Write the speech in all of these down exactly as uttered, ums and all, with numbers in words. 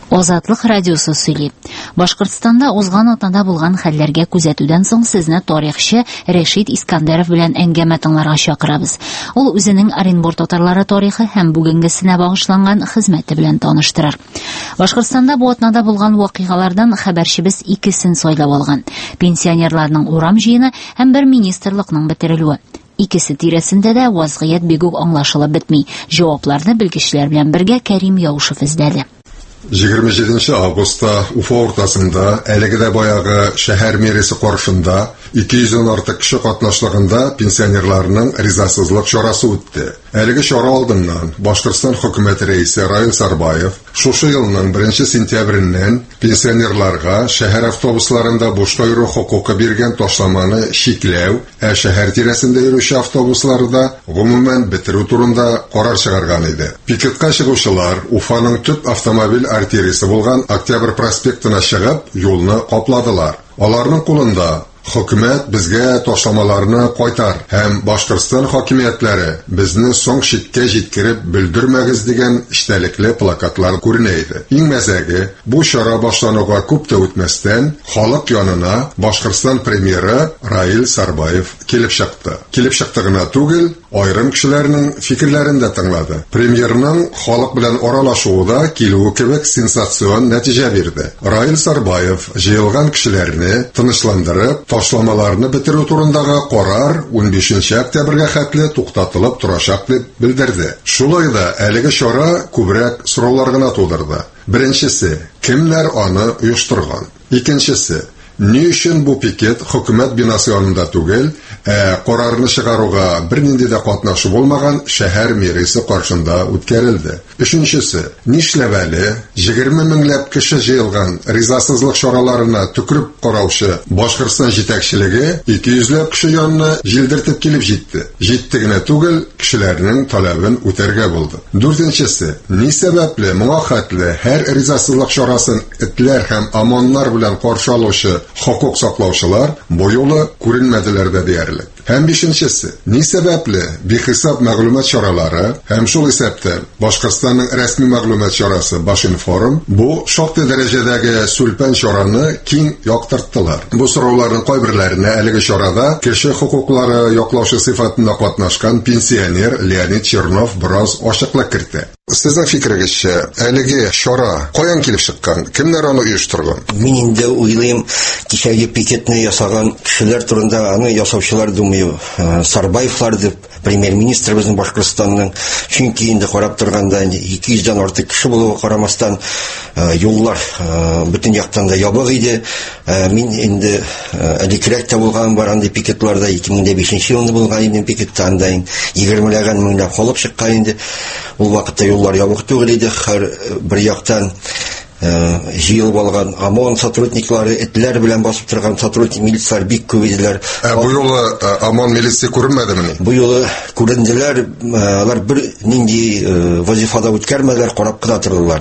Азатлык радиосы сөйли. Башкортстанда узган атнада булган хәлләргә күзәтүдән соң сезне тарихчы Рәшит Искәндәров белән әңгәмә тыңларга чакырабыз. Ул үзенең Оренбур татарлары тарихы һәм бүгенгесенә багышланган хезмәте белән таныштырыр. Башкортстанда бу атнада булган вакыйгалардан хәбәрчебез икесен сайлап алган. Пенсионерларның урам җыены һәм бер министрлыкның бетерелүе. Икесе тирәсендә дә вазгыять бигүк аңлашылып бетми. Җавапларны белгечләр белән бергә Кәрим Яушев эзләде. егерме җиденче августта Уфа уртасында әлегедә баягы шәһәр мэриясе каршында ике йөздән артык кеше катнашлыгында пенсионерларның ризасызлык чарасы үтте. Әлеге чара алдыннан Башкортстан хөкүмәте рәисе Раил Сарбаев шушы елның беренче сентябреннән пенсионерларга шәһәр автобусларында бушка йөрү хокукы биргән ташламаны чикләү, ә шәһәр тирәсендә йөрүче автобусларда гомумән бетерү турында карар чыгарган иде. Пикетка чыгучылар Уфаның төп автомобиль артериясе булган Октябрь проспектына чыгып, юлны капладылар. Аларның кулында хөкүмәт безгә ташламаларны кайтар һәм Башкортстан хакимиятләре безне соң читкә җиткереп белдермәгез дигән эчтәлекле плакатлар күренә иде. Иң мәзәге, бу чара башлануга күп тә үтмәстән халык янына Башкортстан премьеры Раил Сарбаев килеп чыкты. Килеп чыкты гына түгел, айрым кешеләрнең фикерләрен дә тыңлады. Премьерның халык белән аралашуында килүе кебек сенсацион нәтиҗә бирде. Раил Сарбаев җыелган кешеләрне тынычландырып, ташламаларны бетерү турындагы карар ун бишенче октябрьгә хәтле туктатылып торачак дип белдерде. Шулай да әлеге чара күбрәк сораулар гына тудырды. Беренчесе, кемнәр аны оештырган? Икенчесе, ни өчен бу пикет хөкүмәт бинасы янында түгел, ә карарны чыгаруга бернинди дә катнашы булмаган шәһәр мэриясе каршында үткәрелде. Өченчесе, нишләп әле егерме меңләп кеше җыелган ризасызлык чараларына төкереп караучы Башкортстан җитәкчелеге ике йөзләп кеше янына җилдертеп килеп җитте. Җитте генә түгел, кешеләрнең талабын үтәргә булды. Дүртенчесе, ни сәбәпле моңа хәтле һәр ризасызлык чарасын этләр һәм аманнар белән каршы алучы хокук саклаучылар бу юлы күренмәделәр дә диярлек. Һәм бишенчесе, ни сәбәпле бихисап мәгълүмат чаралары һәм шул исәптән Башкортстанның рәсми мәгълүмат чарасы Башинформ бу шактый дәрәҗәдәге сүлпән чараны киң яктырттылар. Бу сорауларның кайберләренә әлеге чарада кеше хокуклары яклаучы сыйфатында катнашкан пенсионер Леонид Чернов бераз ачыклык кертте. Сезнең фикерегезчә, әлеге чара каян килеп чыккан? Кемнәр аны оештырган? Мин инде уйлыйм, кичәге пикетны ясаган кешеләр турында аны ясаучылар думаю, Сарбаевлар дип премьер-министр безнең Башкортстанның, чөнки инде карап торганда ике йөздән артык кеше булуга карамастан юллар бөтен яктан да ябык иде. Мин инде әдикрәк тә булган бар андый пикетларда ике мең бишенче елда булган иде пикеттан да егермеләгән меңләп халык чыккан инде. Ул вакытта юллар ябык түгел иде, һәр бер яктан җыелып алган ОМОН сотрудниклары, этләр белән басып торган сотрудник милициялар бик күп иделәр. Бу юлы ОМОН милиция күренмәдеме? Бу юлы күренделәр, алар бер нинди вазифада үткәрмәделәр, карап кына тордылар.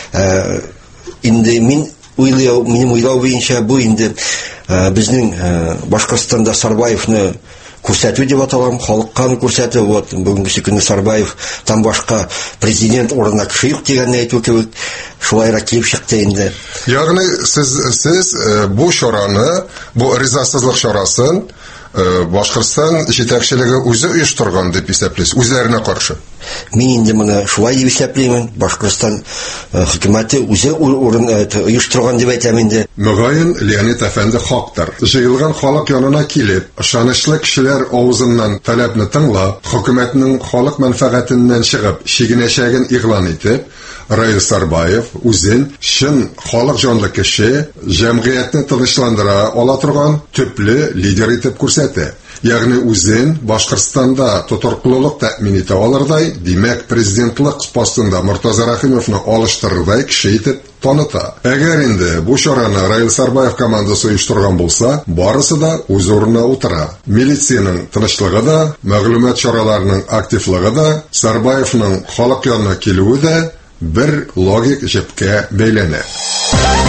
Инде мин уйлау, минем уйлау буенча бу инде безнең Башкортстанда Сарбаевны күрсәтү дип аталам, халыкка күрсәтү. Вот бүгенге көнне Сарбаев там башка президент урынына кеше юк дигәнне әйтү кебек, шулайрак килеп чыкты инде. Ягъни сез сез бу чараны, бу ризасызлык чарасын Башкортстан җитәкчелеге үзе оештырган дип исәпләйсез, үзләренә каршы. Мин инде моны шулай дип исәпләймен. Башкортстан хөкүмәте үзе урын оештырган дип әйтәм инде. Мөгаен Леонид әфәнде хактыр. Җыелган халык янына килеп, ышанычлы кешеләр авызыннан таләпне тыңлап, хөкүмәтнең халык мәнфәгатеннән чыгып, чигенәчәген игълан итеп, Раил Сарбаев үзен чын халык җанлы кеше, җәмгыятьне тынычландыра ала торган төпле лидер итеп күрсәтә. Ягъни үзен Башкортстанда тоторклылык тәэмин итә алырдай, димәк президентлык постында Муртаза Рахимовны алыштырырдай кеше итеп таныта. Әгәр инде бу чараны Раил Сарбаев командасы оештырган булса, барысы да үз урынына утыра. Милициянең тынычлыгы да, мәгълүмат чараларының активлыгы да, Сарбаевның халык янына килүе дә бер логик җепкә бәйләнә.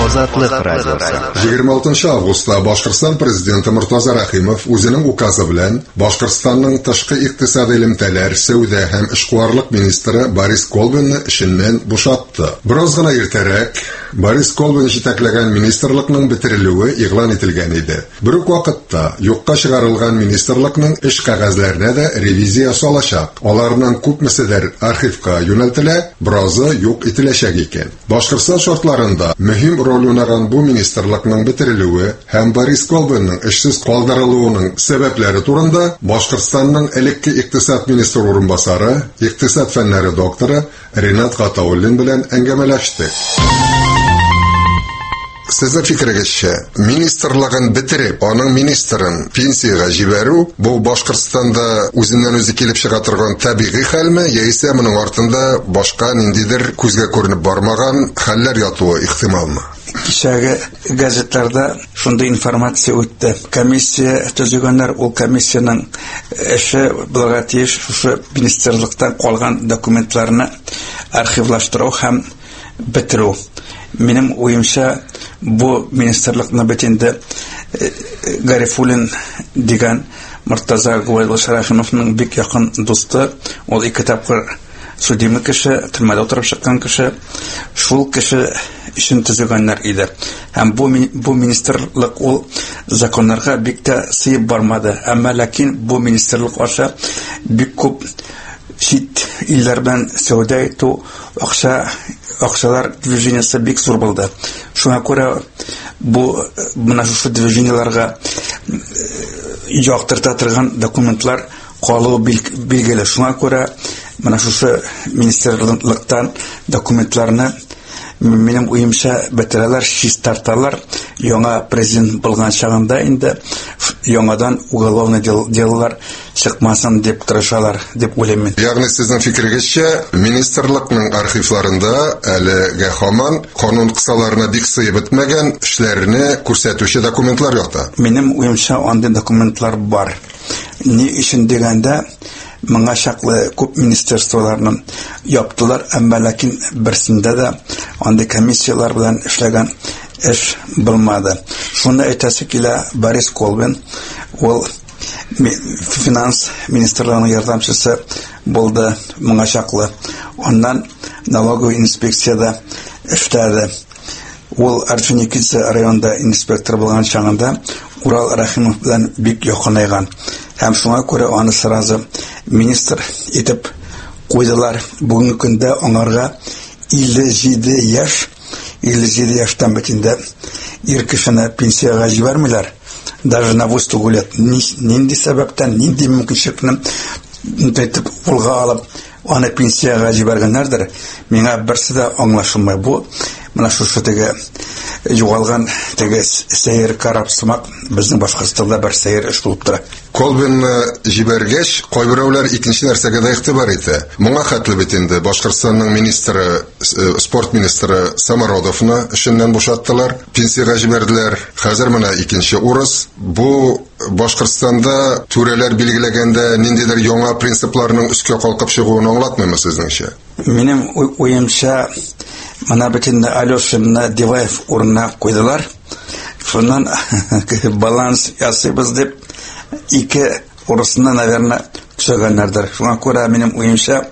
Азатлык радиосы. егерме алтынчы августта Башкортстан президенты Муртаза Рахимов үзенең указы белән Башкортстанның тышкы икътисади элемтәләр, сәүдә һәм эшкуарлык министры Борис Колбинны эшеннән бушатты. Бераз гына иртәрәк Борис Колбин җитәкләгән министрлыкның бетерелүе игълан ителгән иде. Бер үк вакытта юкка чыгарылган министрлыкның эш кәгазьләренә дә ревизия ясалачак. Аларның күпмеседер архивка юнәлтелә, биразы юк ителәчәк икән. Башкортстан шартларында мөһим роль уйнаган бу министрлыкның бетерелүе һәм Борис Колбинның эшсез калдырылуының сәбәпләре турында Башкортстанның элекке икътисад министры урынбасары, икътисад фәннәре докторы Ринат Гатауллин белән әңгәмәләште. Сезнең фикерегезчә, министрлыгын бетереп, аның министрын пенсияга җибәрү бу Башкортстанда үзеннән үзе килеп чыга торган табигый хәлме, яисә моның артында башка ниндидер күзгә күренеп бармаган хәлләр ятуы ихтималмы? Кичәге газетларда шундый информация үтте. Комиссия төзегәннәр, ул комиссияның эше булырга тиеш шушы министрлыктан калган документларны архивлаштыру һәм бетерү. Минем уемча, бу министрлыкны бетенде Гарифуллин дигән Муртаза Рахимовның бик якын дусты, ул ике тапкыр судимы кеше, төрмәдә утырып чыккан кеше, шул кеше өчен төзегәннәр иде. Һәм бу бу министрлык ул законнарга бик тә сыеп бармады. Әмма ләкин бу министрлык аша бик күп чит илләр белән сәүдә итү, акча акчалар движениясе бик зур булды. Шуңа күрә бу менә шушы движенияларга яктырта торган документлар калу билгеле. Шуңа күрә менә шушы министрлыктан документларны минем уемча бетерәләр, чистарталар. Яңа президент булган чагында инде яңадан уголовный делалар чыкмасын дип тырышалар дип уйлыйм. Ягъни сезнең фикерегезчә, министрлыкның архивларында әлегә һаман канун кысаларына бик сыеп бетмәгән эшләрне күрсәтүче документлар ята. Минем уемча андый документлар бар. Ни өчен дигәндә, моңа чаклы күп министрлыкларны яптылар, әмма ләкин берсендә дә андый комиссиялар белән эшләгән эш булмады. Шуны әйтәсе килә Борис Колбин, ул финанс министрлыгының ярдәмчесе булды моңа чаклы. Оннан налоговый инспекцияда эшләде. Ул Орджоникидзе районында инспектор булган чагында Урал Рахимов белән бик якынайган. Һәм шуңа күрә аны сразу министр итеп куйдылар. Бүгенге көндә аңарга илле җиде яшь, илле җиде яшьтән бетендә ир кешене пенсияга җибәрмиләр. Даже на восемь лет. Нинди сәбәптән, нинди мөмкинлекне итеп кулга алып, аны пенсияга җибәргәннәрдер. Миңа берсе дә аңлашылмый. Бу менә шушы теге югалган теге сәер карапсымак безнең Башкортстанда бер сәер эш булып тора. Колбинны җибәргәч, кайберәүләр икенче нәрсәгә дә игътибар итә. Моңа хәтле бит инде Башкортстанның министры, спорт министры Самародовны эшеннән бушаттылар, пенсияга җибәрделәр. Хәзер менә икенче урыс. Бу Башкортстанда түрәләр билгеләгәндә ниндидер яңа принципларның үскә калкып чыгуын аңлатмыймы сезнеңчә? Минем уемча, мана бетендә Алёшинны Диваев урынына куйдылар. Шуннан баланс ясыйбыз дип ике урысны, наверное, төшәгәннәрдер. Шуңа күрә минем уемча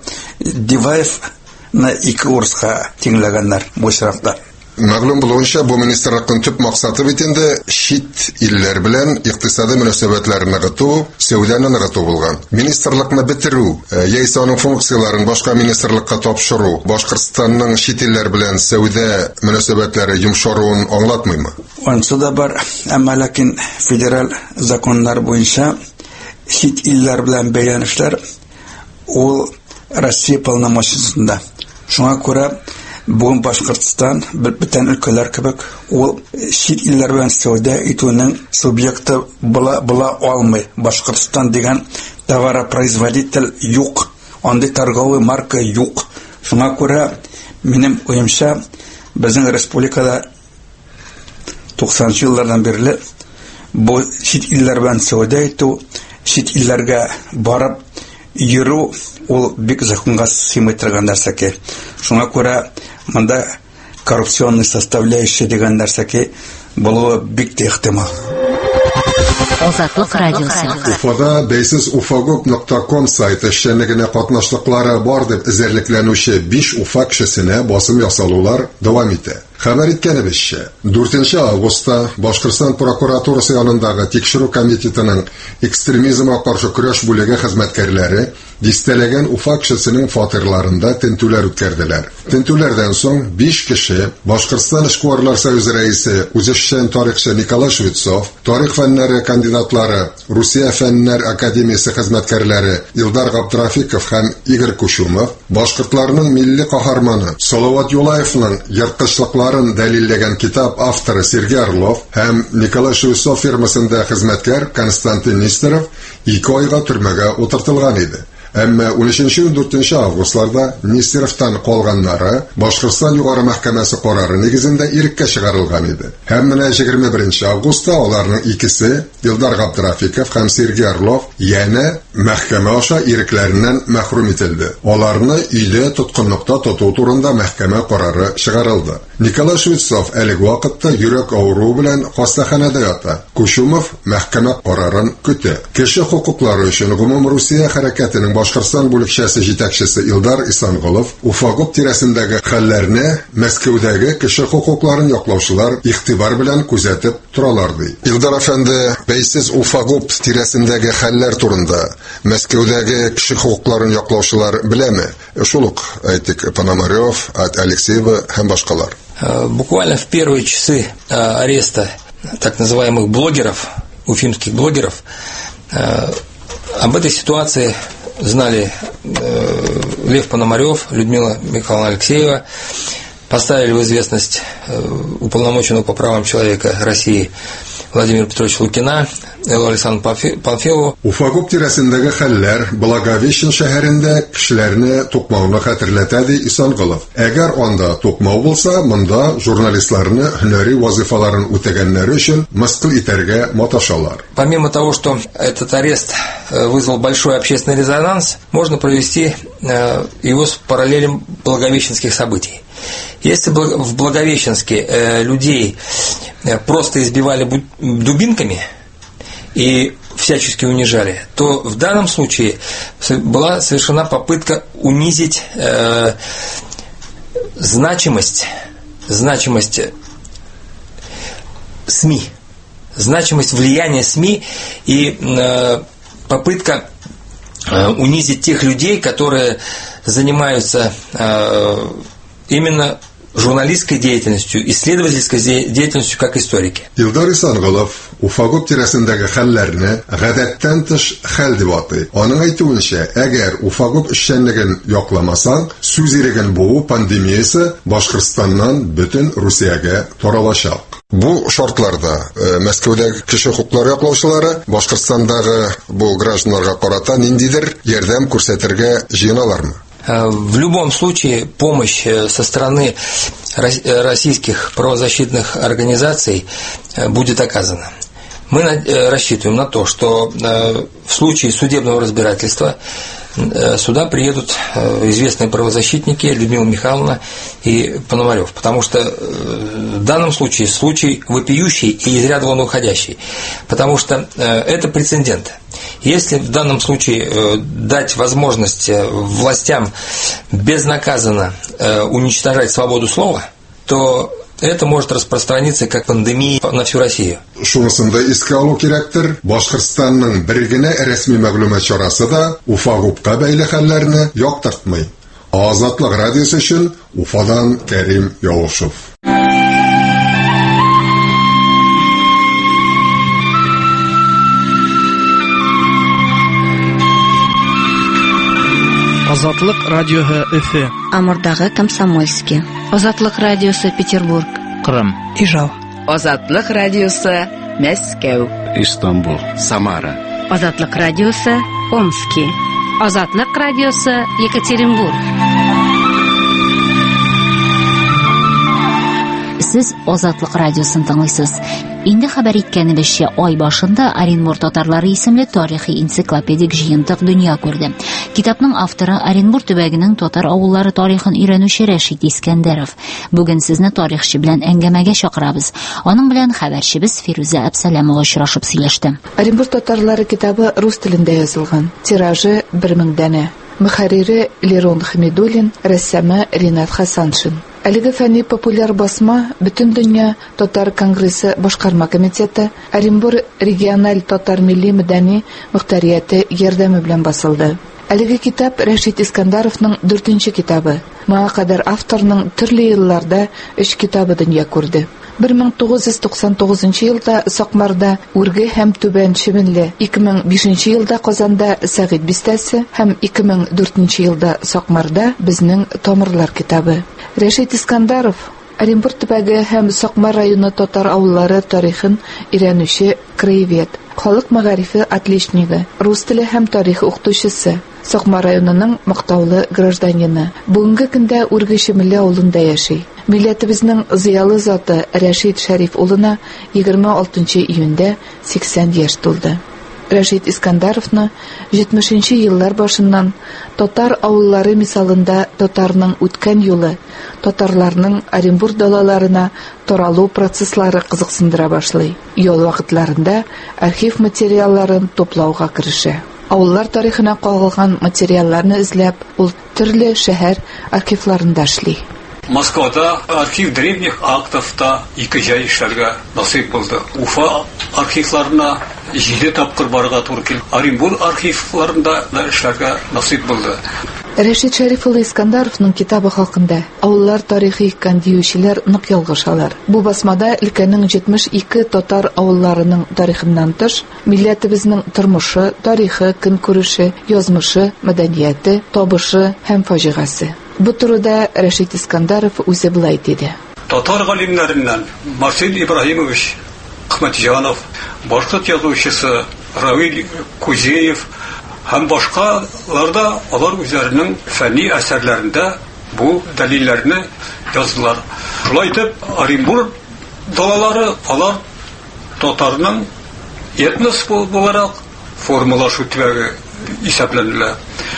Диваевны ике урыска тиңләгәннәр бу очракта. Мәгълүм булуынча, бу министрлыкның төп максаты бит инде чит илләр белән икътисади мөнәсәбәтләрне ныгыту, сәүдәне ныгыту булган. Министрлыкны бетерү, яисә аның функцияларын башка министрлыкка тапшыру, Башкортстанның чит илләр белән сәүдә мөнәсәбәтләре йомшаруын аңлатмыймы? Онсы да бар, әмма ләкин федераль законнар буенча чит илләр белән бәйләнешләр ул Россия полномочиясендә. Шуңа күрә бүгін Башкортстан бөтен өлкәләр кебек ул чит илләр белән сәүдә итүнең субъекты була була алмый. Башкортстан дигән товаропроизводитель юк, андый торговый марка юк. Шуңа күрә минем уемча безнең республикада туксанынчы еллардан бирле бу чит илләр белән сәүдә итү, чит илләргә барып йөрү ул бик законга сыймый торган нәрсә. Шуңа күрә монда коррупционный составляющий дигән нәрсәки булуы бик ихтимал. Азатлык радиосы. Уфада бәйсез уфагоп нокта ком сайты эшчәнлегенә катнашлыклары бар дип эзәрлекләнүче биш уфа кешесенә басым ясалулар дәвам итә. Хәбәр иткәнебезчә, дүртенче августта Башкортстан прокуратурасы янындагы тикшерү комитетының экстремизмга каршы көрәш бүлеге хезмәткәрләре дистәләгән уфа кешесенең фатирларында тентүләр үткәрделәр. Тентүләрдән соң биш кеше Башкортстан эшкуарлар союзы рәисе үзешчән тарихчы Николай Швецов, тарих фәннәре кандидатлары Русия фәннәр академиясе хезмәткәрләре Илдар Габдрафиков һәм Игорь Кушумов, башкортларның милли каһарманы Салават Юлаевның йырткычлыкларын дәлилләгән китап авторы Сергей Орлов һәм Николай Швецов фирмасында хезмәткәр Константин Нестеров ике айга төрмәгә утыртылган иде. Әмма унөченче-ундүртенче августларда Нестеровтан калганнары Башкортстан югары мәхкәмәсе карары нигезендә иреккә чыгарылган иде. Һәм менә егерме беренче августта аларның икесе, Илдар Габдрафиков һәм Сергей Орлов, янә мәхкәмә аша ирекләреннән мәхрүм ителде. Аларны өйдә тоткынлыкта тоту турында мәхкәмә карары чыгарылды. Николай Швецов әлеге вакытта йөрәк авыруы белән хастаханәдә ята. Кушумов мәхкәмә карарын көтә. Кеше хукуклары өчен гомум Русия хәрәкәтенең Башкортстан бүлекчәсе җитәкчесе Илдар Исангулов Уфагоп тирәсендәге хәлләрне Мәскәүдәге кеше хукукларын яклаучылар игътибар белән күзәтеп торалар ди. Илдар әфәнде, бәйсез Уфагоп тирәсендәге хәлләр турында Мәскәүдәге кеше хукукларын яклаучылар беләме? Шул ук әйтик, Пономарев, Алексеева һәм башкалар. Буквально в первые часы ареста так называемых блогеров, уфимских блогеров, об этой ситуации знали Лев Пономарев, Людмила Михайловна Алексеева, поставили в известность уполномоченного по правам человека России Владимира Петровича Лукина, Эллу Александру Панфилову. Уфагоп тирәсендәге хәлләр Благовещен шәһәрендә кешеләрне тукмауны хәтерләтә ди Исангулов. Әгәр анда тукмау булса, монда журналистларны һөнәри вазифаларын үтәгәннәре өчен мыскыл итәргә маташалар. Помимо того, что этот арест вызвал большой общественный резонанс, можно провести его с параллелем благовещенских событий. Если бы в Благовещенске людей просто избивали дубинками и всячески унижали, то в данном случае была совершена попытка унизить э, значимость, значимость СМИ, значимость влияния СМИ и э, попытка э, унизить тех людей, которые занимаются э, именно журналистской деятельностью, исследовательской деятельностью как историки. Илдар Исангулов Уфагоп тирәсендәге хәлләрне гадәттән тыш хәл дип атый. Аның әйтүенчә, әгәр Уфагоп эшчәнлеген якламасаң, сүз иреген бу пандемиясе Башкортстаннан бөтен Русиягә таралачак. Бу шартларда э, Мәскәүдәге кеше хукуклары яклаучылары Башкортстандагы бу гражданнарга карата ниндидер ярдәм күрсәтергә җыеналармы? В любом случае помощь со стороны российских правозащитных организаций будет оказана. Мы рассчитываем на то, что в случае судебного разбирательства сюда приедут известные правозащитники Людмила Михайловна и Пономарев, потому что в данном случае случай вопиющий и из ряда вон уходящий, потому что это прецедент. Если в данном случае дать возможность властям безнаказанно уничтожать свободу слова, то это может распространиться как пандемия на всю Россию. Шунысында искә алу кирәктер, Башкортстанның бер генә рәсми мәгълүмат чарасы да Уфагопка бәйле хәлләрне яктыртмый. Азатлык радиосы өчен Уфадан Кәрим Явушев. Азатлык радиоһы Өфе. Амурдагы Комсомольский. Азатлык радиосы Петербург. Кырым. Ижау. Азатлык радиосы Мәскәү. Истанбул. Самара. Азатлык радиосы Омский. Азатлык радиосы Екатеринбург. Сез Азатлык радиосын тыңлыйсыз. Инде хәбәр иткәнебезчә, ай башында Оренбур татарлары исемле тарихи энциклопедик җыентык дөнья күрде. Китапның авторы Оренбур төбәгенең татар авыллары тарихын өйрәнүче Рәшит Искәндәров. Бүген сезне тарихчы белән әңгәмәгә чакырабыз. Аның белән хәбәрчебез Фируза Әбсәләмова очрашып сөйләште. Оренбур татарлары китабы рус телендә язылган. Тиражы бер мең дәнә. Мөхәррире Лерон Хмидуллин, рәссамы Ринат Хасаншин. Әлеге фәнни популяр басма бөтен дөнья татар конгрессы башкарма комитеты, Оренбур региональ татар милли мәдәни мөхтәрияте ярдәме белән басылды. Әлеге китап Рәшит Искәндәровның дүртенче китабы. Моңа кадәр авторның төрле елларда өч китабы дөнья күрде. бер мең тугыз йөз туксан тугызынчы елда Сакмарда Үрге һәм Түбән Шиминле, ике мең бишенче елда Казанда Сәгыйть бистәсе һәм ике мең дүртенче елда Сакмарда Безнең тамырлар китабы. Рәшит Искәндәров Оренбур төбәге һәм Сакмар районы татар авыллары тарихын өйрәнүче краевед, халык мәгарифе отличнигы, рус теле һәм тарих укытучысы, Сакмар районының мактаулы гражданины. Бүгенге көндә Үрге Шиминле авылында яши. Милләтебезнең зыялы заты Рәшит Шәриф улына егерме алтынчы июньдә сиксән яшь тулды. Рәшит Искәндәровны җитмешенче еллар башыннан татар авыллары мисалында татарның үткән юлы, татарларның Оренбур далаларына таралу процесслары кызыксындыра башлый. Юл вакытларында архив материалларын туплауга керешә. Авыллар тарихына кагылган материалларны эзләп, ул төрле шәһәр архивларында эшли. Москвада архив древних актов та ике җай эшләргә насыйп булды. Уфа архивларына җиде тапкыр барырга туры килде. Оренбур архивларында да эшләргә насыйп булды. Рәшит Шәриф улы Искәндәровның китабы хакында авыллар тарихи икән диючеләр нык ялгышалар. Бу басмада өлкәнең җитмеш ике татар авылларының тарихыннан тыш, милләтебезнең тормышы, тарихы, көнкүреше, язмышы, мәдәнияте, табышы һәм фаҗигасы. Бу турыда Рәшит Искәндәров үзе булай диде. Татар галимнәреннән Марсель Ибраһимович Әхмәтҗанов, башкорт язучысы Равил Кузеев һәм башкаларда алар үзләренең фәнни әсәрләрендә бу дәлилләрне яздылар. Шулай итеп, Оренбур далалары алар татарның этнос буларак формалашу төбәге исәпләнелә.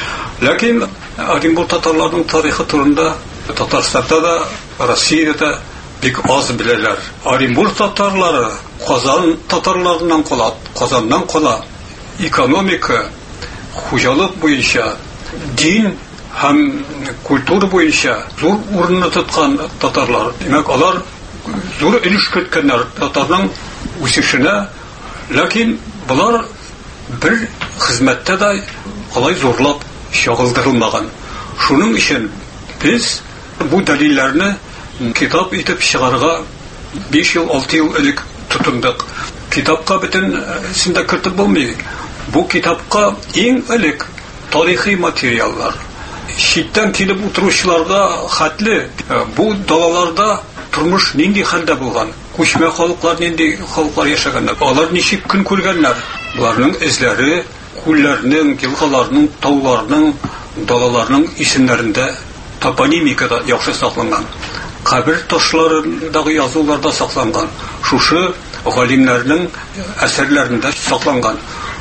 Ләкин Оренбур татарларының тарихы турында Татарстанда да, Россиядә да бик аз беләләр. Оренбур татарлары Казан татарларыннан кала, Казаннан кала. Экономика, хуҗалык буенча, дин һәм культура буенча зур урынны тоткан татарлар. Димәк, алар зур өлеш керткәннәр татарның үсешенә. Ләкин булар бер хезмәттә дә алай зурлап чагылдырылмаган. Шуның өчен без бу дәлилләрне китап итеп чыгарга биш ел, алты ел элек тотындык. Китапка бөтен синдә кертеп булмый. Бу китапка иң элек тарихи материаллар, читтән килеп утыручыларга хәтле бу далаларда тормыш нинди хәлдә булган, күчмә халыклар нинди халыклар яшәгәннәр, алар ничек көн күргәннәр, буларның эзләре күлләрнең, елгаларның, тауларның, далаларның исемнәрендә топонимикада яхшы сакланган. Кабер ташларындагы язуларда сакланган. Шушы галимнәрнең әсәрләрендә сакланган.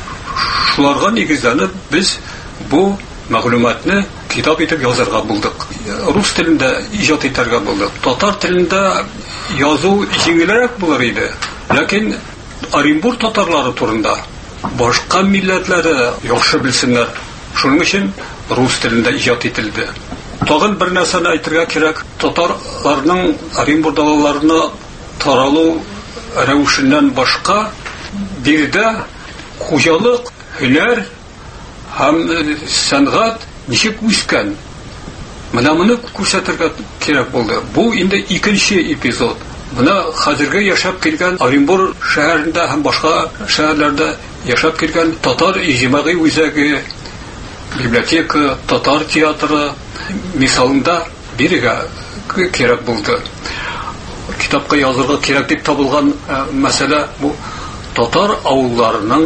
Шуларга нигезләнеп без бу мәгълүматны китап итеп язарга булдык. Рус телендә иҗат итәргә булдык. Татар телендә язу җиңелрәк булыр иде. Ләкин Оренбур татарлары турында башка милләтләре яхшы белсеннәр. Шуның өчен рус телендә иҗат ителде. Тагын бер нәрсәне әйтергә кирәк. Татарларның Оренбур далаларына таралу рәвешеннән башка биредә хуҗалык, һөнәр һәм сәнгать ничек үскән. Менә моны күрсәтергә кирәк булды. Бу инде икенче эпизод. Менә хәзерге яшәп килгән Оренбур шәһәрендә һәм башка шәһәрләрдә яшәп килгән татар иҗтимагый үзәге, библиотека, татар театры мисалында бирегә кирәк булды. Китапка язырга кирәк дип табылган мәсьәлә бу татар авылларының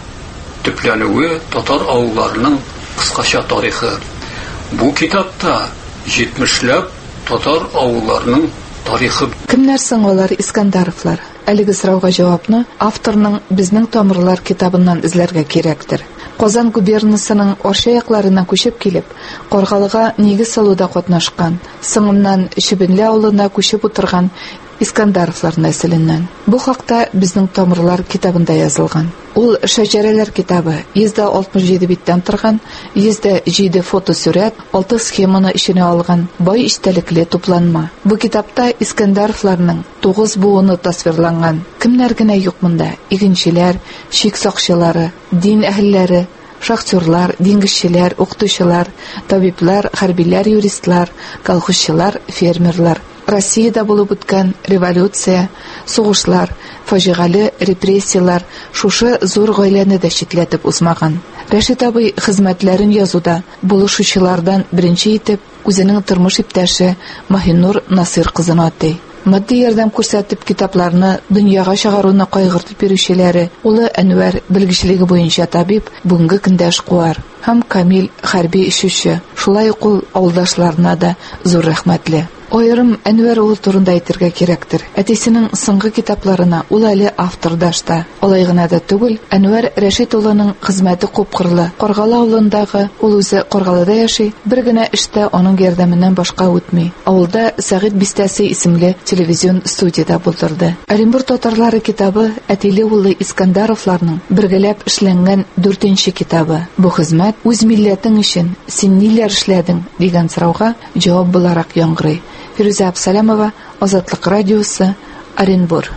төпләнүе, татар авылларының кыскача тарихы. Бу китапта җитмешләп татар авылларының тарихы. Кемнәр соң алар Искандаровлар? Әлеге сорауга җавапны авторның Безнең тамырлар китабыннан эзләргә кирәктер. Казан губернасының Орша якларына күчеп килеп, Каргалыга нигез салуда катнашкан, соңыннан Чебенле авылына күчеп утырган Искандаровлар нәселеннән. Бу хакта Безнең тамырлар китабында язылган. Ул шәҗәрәләр китабы, йөз алтмыш җиде биттән торган, йөз җиде фотосурәт, алты схеманы иченә алган бай истәлекле тупланма. Бу китапта Искандаровларның тугыз буыны тасвирланган. Кемнәр генә юк монда? Игенчеләр, шик сакчылары, дин әһелләре, шахтерлар, диңгезчеләр, укытучылар, табиблар, хәрбиләр, юристлар, колхозчылар, фермерлар. Россиядә булып үткән революция, сугышлар, фаҗигале репрессиялар шушы зур гаиләне дә читләтеп узмаган. Рәшит абый хезмәтләрен язуда булышучылардан беренче итеп үзенең тормыш иптәше Маһинур Насир кызын атый. Матди ярдәм күрсәтеп китапларны дөньяга чыгаруны кайгыртып бирүчеләре улы Әнвәр белгечлеге буенча табиб, бүгенге көндә эшкуар һәм Камил хәрби эшче. Шулай ук ул авылдашларына да зур рәхмәтле. Аерым Әнвәр улы турында әйтергә кирәктер. Әтисенең соңгы китапларына ул әле автордаш та. Алай гына да түгел, Әнвәр Рәшит улының хезмәте күпкырлы. Каргалы авылындагы ул үзе Каргалыда яши, бер генә эштә аның ярдәменнән башка үтми. Авылда Сәгыйд Бистәсе исемле телевизион студияда булдырды. Оренбург татарлары китабы әтиле улы Искандаровларның бергәләп эшләнгән дүртенче китабы. Бу хезмәт үз милләтең өчен син ниләр эшләдең дигән сорауга җавап буларак яңгырый. Фируза Абсалямова, Азатлык радиосы, Оренбург.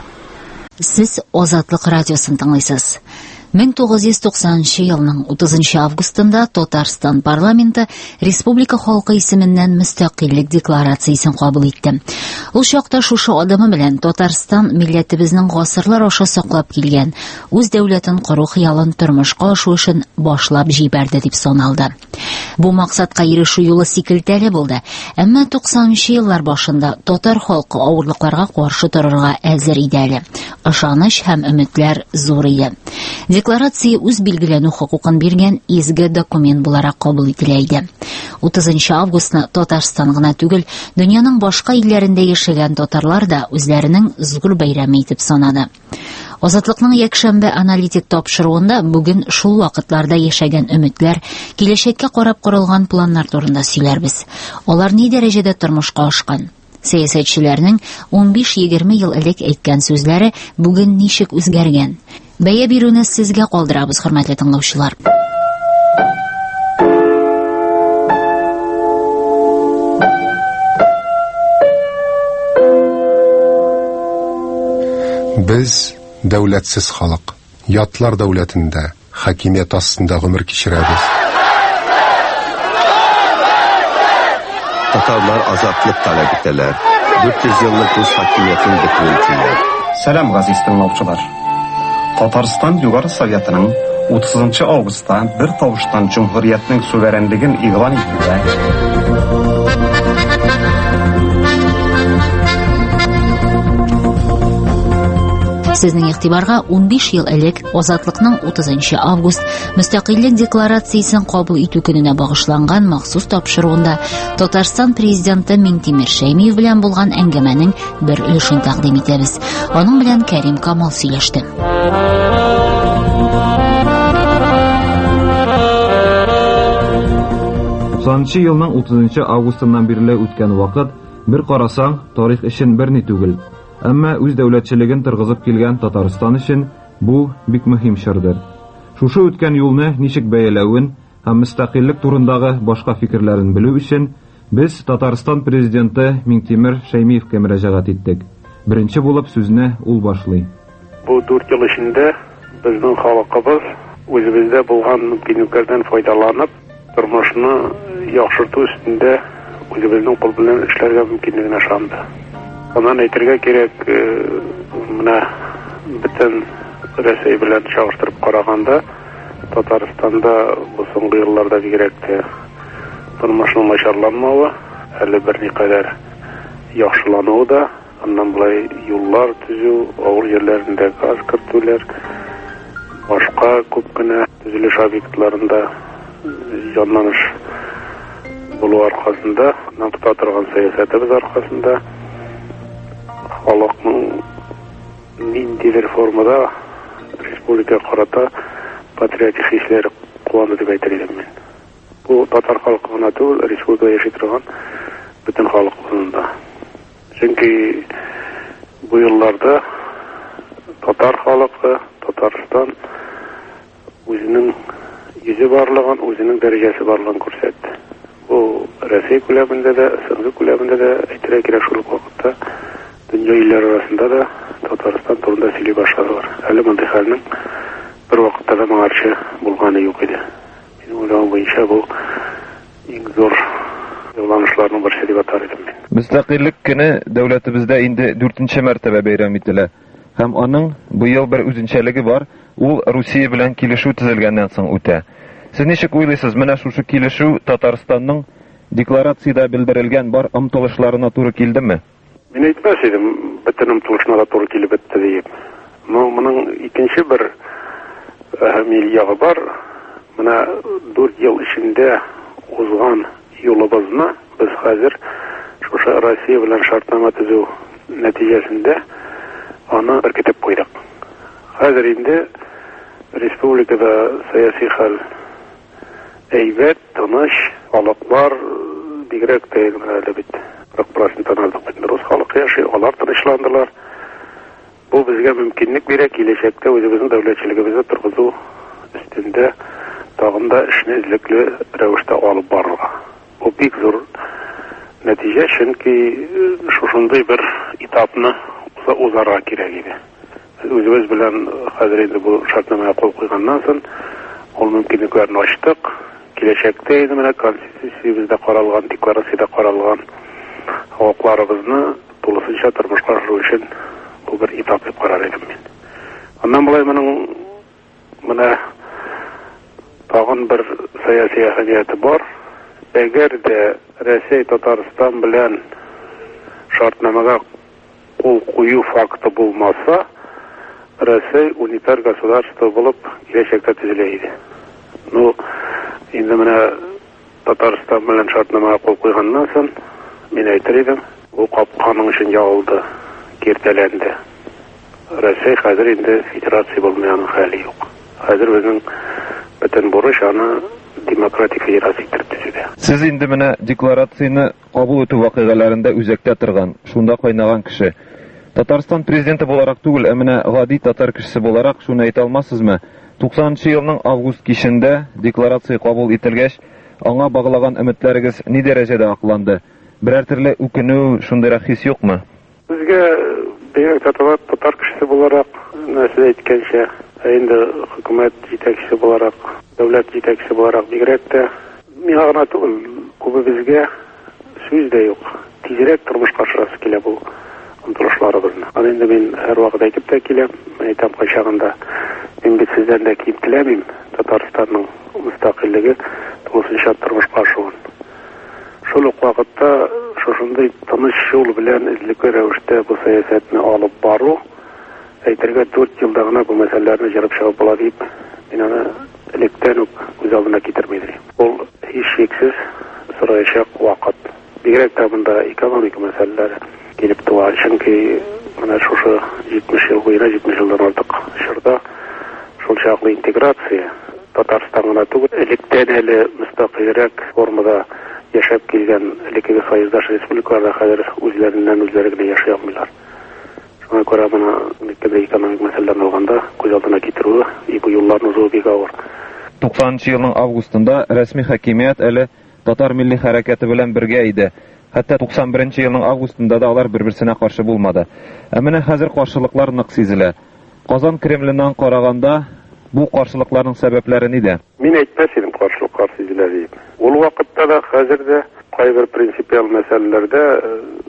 Сез Азатлык радиосын тыңлыйсыз. мең тугыз йөз туксанынчы елның утызынчы августында Татарстан парламенты республика халкы исеменнән мөстәкыйльлек декларациясен кабул итте. Ул чакта шушы адымы белән Татарстан милләтебезнең гасырлар аша саклап килгән үз дәүләтен кору хыялын тормышка ашу эшен башлап җибәрде дип саналды. Бу максатка ирешү юлы сикелтәле булды, әмма туксанынчы еллар башында татар халкы авырлыкларга каршы торырга әзер иде әле. Ышаныч һәм өметләр зур иде. Декларация үз билгеләнү хокукын биргән изге документ буларак кабул ителә иде. утызынчы августны Татарстан гына түгел, дөньяның башка илләрендә яшәгән татарлар да үзләренең зур бәйрәме итеп санады. Азатлыкның якшәмбе аналитик тапшыруында бүген шул вакытларда яшәгән өметләр, киләчәккә карап корылган планнар турында сөйләрбез. Алар ни дәрәҗәдә тормышка ашкан? Сәясәтчеләрнең ун биш-егерме ел элек әйткән сүзләре бүген ничек үзгәргән? Бәя бирүне сезгә калдырабыз, хөрмәтле тыңлаучылар. Без дәүләтсез халык, ятлар дәүләтендә, хакимият астында гомер кичерәбез. Татарлар азатлык таләп итәләр. дүрт йөз еллык үз хакимиятен бетерүчеләр. Сәлам, газиз тыңлаучылар. Татарстан Югары Советының утызынчы августта бер тавыштан җумһуриятның суверенлеген игълан итүдә Сезнең игътибарга ун биш ел элек Азатлыкның утызынчы август мөстәкыйльлек декларациясен кабул итү көненә багышланган махсус тапшыруында Татарстан президенты Минтимер Шәймиев белән булган әңгәмәнең бер өлешен тәкъдим итәбез. Аның белән Кәрим Камал сөйләште. туксанынчы елның утызынчы августыннан бирле үткән вакыт, бер карасаң, тарих өчен берни түгел. Әмма үз дәүләтчелеген торгызып килгән Татарстан өчен бу бик мөһим чордыр. Шушы үткән юлны ничек бәяләвен һәм мөстәкыйльлек турындагы башка фикерләрен белү өчен без Татарстан президенты Минтимер Шәймиевкә мөрәҗәгать иттек. Беренче булып сүзне ул башлый. Бу дүрт ел эчендә безнең халкыбыз үзебездә булган мөмкинлекләрдән файдаланып, тормышны яхшырту өстендә үзебезнең кул белән эшләргә мөмкинлегенә ышанды. Ondan әйтергә кирәк, менә бөтен Россия белән чагыштырып караганда, Татарстанда бу соңгы елларда бигрәк тә тормышның начарланмавы, әле берникадәр яхшылануы да, аннан булай юллар төзү, авыл җирләрендә газ кертүләр, башка күп кенә төзелеш объектларында җанланыш булу аркасында, тота торган сәясәтебез аркасында халыкның ниндидер формада республика карата патриотик хисләре куаны дип әйтер идем мин. Бу татар халкы гына түгел, республикада яши торган бөтен халыкның да. Чөнки бу елларда татар халкы, Татарстан үзенең йөзе барлыгын, үзенең дәрәҗәсе барлыгын күрсәтте. Бу Россия күләмендә дә, СНГ күләмендә дә әйтергә кирәк шул вакытта дөнья илләре арасында да Татарстан турында сөйли башладылар. Әле мондый хәлнең бер вакытта да моңарчы булганы юк иде. Минем уйлавым буенча бу иң зур юлланышларның берсе дип атар идем мин. Мөстәкыйльлек көне дәүләтебездә инде дүртенче мәртәбә бәйрәм ителә. Һәм аның быел бер үзенчәлеге бар, ул Русия белән килешү төзелгәннән соң үтә. Сез ничек уйлыйсыз, менә шушы килешү Татарстанның декларациядә белдерелгән бар омтылышларына туры килдеме? Мин әйтмәс идем, бөтен омтылышына туры килеп бетте дип. Моның икенче бер әһәмиятле ягы бар. Менә дүрт ел эчендә узган юлыбызны без хәзер шушы Россия белән шартнама төзү нәтиҗәсендә аны беркетеп куйдык. Хәзер инде республикада сәяси хәл әйбәт, тыныч, халыклар бигрәк тә әле бит кырык проценттан артык бит рус халкы яши, алар тынычландылар. Бу безгә мөмкинлек бирә киләчәктә үзебезнең дәүләтчелегебезне торгызу өстендә тагын да эшне эзлекле рәвештә алып барырга. Бу бик зур нәтиҗә, чөнки шушындый бер этапны узарга кирәк иде. Үзебез белән хәзер инде бу шартнамага кул куйганнан соң ул мөмкинлекләрне ачтык. Киләчәктә инде менә конституциябездә каралган, декларациядә каралган хакларыбызны тулысынча тормышка ашыру өчен бу бер этап дип карар идем мин. Аннан болай моның менә тагын бер сәяси әһәмияте бар. Әгәр дә Россия Татарстан белән шартнамага кул кую факты булмаса, Россия унитар государство булып киләчәктә төзелә иде. Ну, инде менә Татарстан белән шартнамага кул куйганнан соң мин әйтер идем, бу капканың өчен ябылды, киртәләнде. Россия хәзер инде федерация булмаганың хәле юк. Хәзер безнең бөтен бурыч аны демократик федерация итеп төзүдә. Сез инде менә декларацияны кабул итү вакыйгаларында үзәктә торган, шунда кайнаган кеше. Татарстан президенты буларак түгел, ә менә гади татар кешесе буларак шуны әйтә алмассызмы? туксанынчы елның август кичендә декларация кабул ителгәч, аңа багылаган өметләрегез ни дәрәҗәдә акланды? Берәр төрле үкенү, шундый хис юкмы? Безгә бигрәк татар татар кешесе буларак, нәрсә әйткәнчә, инде хөкүмәт җитәкчесе буларак, дәүләт җитәкчесе буларак бигрәк тә миңа гына түгел, күбебезгә сүз дә юк. Тизрәк тормышка ашырасы килә бу омтылышларыбызны. Аны инде мин һәр вакыт әйтеп тә киләм, әйтәм кайчагында. Мин бит сездән дә ким теләмим Татарстанның мустакыйльлеге тулысынча тормышка ашуын. Шул ук вакытта шушындый тыныч юл белән эзлекле рәвештә бу сәясәтне алып бару, әйтергә дүрт елда гына бу мәсьәләләрне җырып чыгып була дип, мин аны электән үк күз алдына китермәдем. Ул һичшиксез сораячак вакыт. Бигрәк тә монда экономик мәсьәләләр килеп туа, чөнки менә шушы җитмеш ел буена, җитмеш елдан артык чорда шул чаклы интеграция Татарстанга түгел, электән әле мустакыйльрәк формада яшәп килгән элекке союздаш республикаларда хәзер үзләреннән үзләре генә яши алмыйлар. Шуңа күрә моны экономик мәсьәләләрне алганда күз алдына китерү, бу юлларны узу бик авыр. туксанынчы елның августында рәсми хакимият әле татар милли хәрәкәте белән бергә иде. Хәтта туксан беренче елның августында да алар бер-берсенә каршы булмады. Ә менә хәзер каршылыклар нык сизелә. Казан Кремленнән караганда бу каршылыкларның сәбәпләре нидә? Мин әйтмәс идем каршылыклар сизелә дип. Ул вакытта да хәзер дә кайбер принципиаль мәсьәләләрдә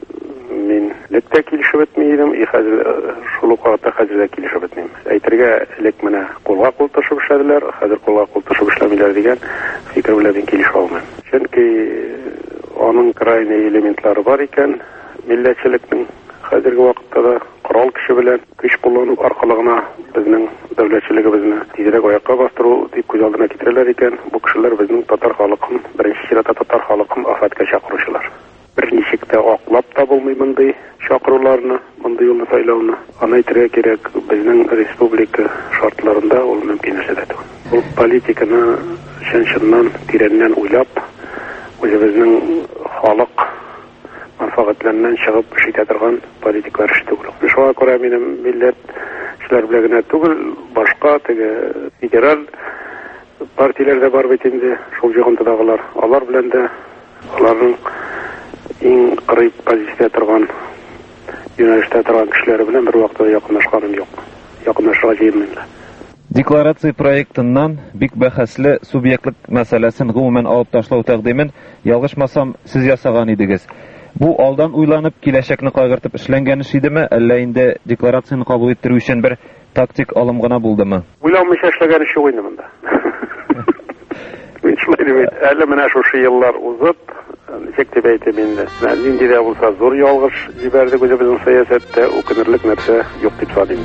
мин лектә килешеп бетми идем, и хәзер шул вакытта хәзер дә килешеп бетмим. Әйтергә элек менә кулга кул ташып эшләделәр, хәзер кулга кул ташып эшләмиләр дигән фикер белән мин килешә алмыйм. Чөнки аның крайне элементлары бар икән, милләтчелекнең хәзерге вакытта да корал кеше белән көч куллану аркылы гына безнең дәүләтчелегебезне тизрәк аякка бастыру дип күз алдына китерәләр икән. Бу кешеләр безнең татар халкын, беренче чиратта татар халкын афәткә чакыручылар. Бер ничек тә аклап та булмый мондый чакыруларны, мондый юлны сайлауны, аны әйтергә кирәк, безнең республика шартларында ул мөмкин эш түгел. Ул политиканы чын-чыннан тирәннән уйлап, үзебезнең халык мәнфәгатьләреннән чыгып эш итә торган политиклар эш түгел. Шуңа күрә минем милләт эшләр белән генә түгел, башка теге федераль партияләр дә бар бит инде, шул җыгынтыдагылар. Алар белән дә аларның иң кырыйт позиция торган, юнәлештә торган кешеләр белән бер вакытта якынлашканым юк. Якынлашырга җыенмыйм да. Декларация проектыннан бик бәхәсле субъектлык мәсьәләсен гомумән алып ташлау тәкъдимен, ялгышмасам, сез ясаган идегез. Бу алдан уйланып, киләчәкне кайгыртып эшләнгән эш идеме, әллә инде декларацияны кабул иттерү өчен бер тактик алым гына булдымы? Уйламыйча эшләгән эш юк инде монда. Мин шулай дим, әле менә шушы еллар узып, ничек дип әйтәм инде. Нинди дә булса зур ялгыш җибәрдек үзебезнең сәясәттә, үкенерлек нәрсә юк дип саныйм.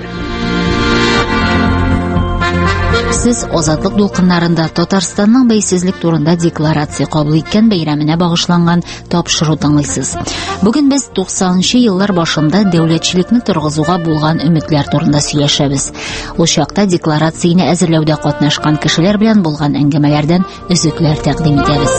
Сез азатлык дулкыннарында Татарстанның бәйсезлек турында декларация кабул иткән бәйрәменә багышланган тапшыру тыңлыйсыз. Бүген без туксанынчы еллар башында дәүләтчелекне торгызуга булган өметләр турында сөйләшәбез. Ул чакта декларацияне әзерләүдә катнашкан кешеләр белән булган әңгәмәләрдән өзекләр тәкъдим итәбез.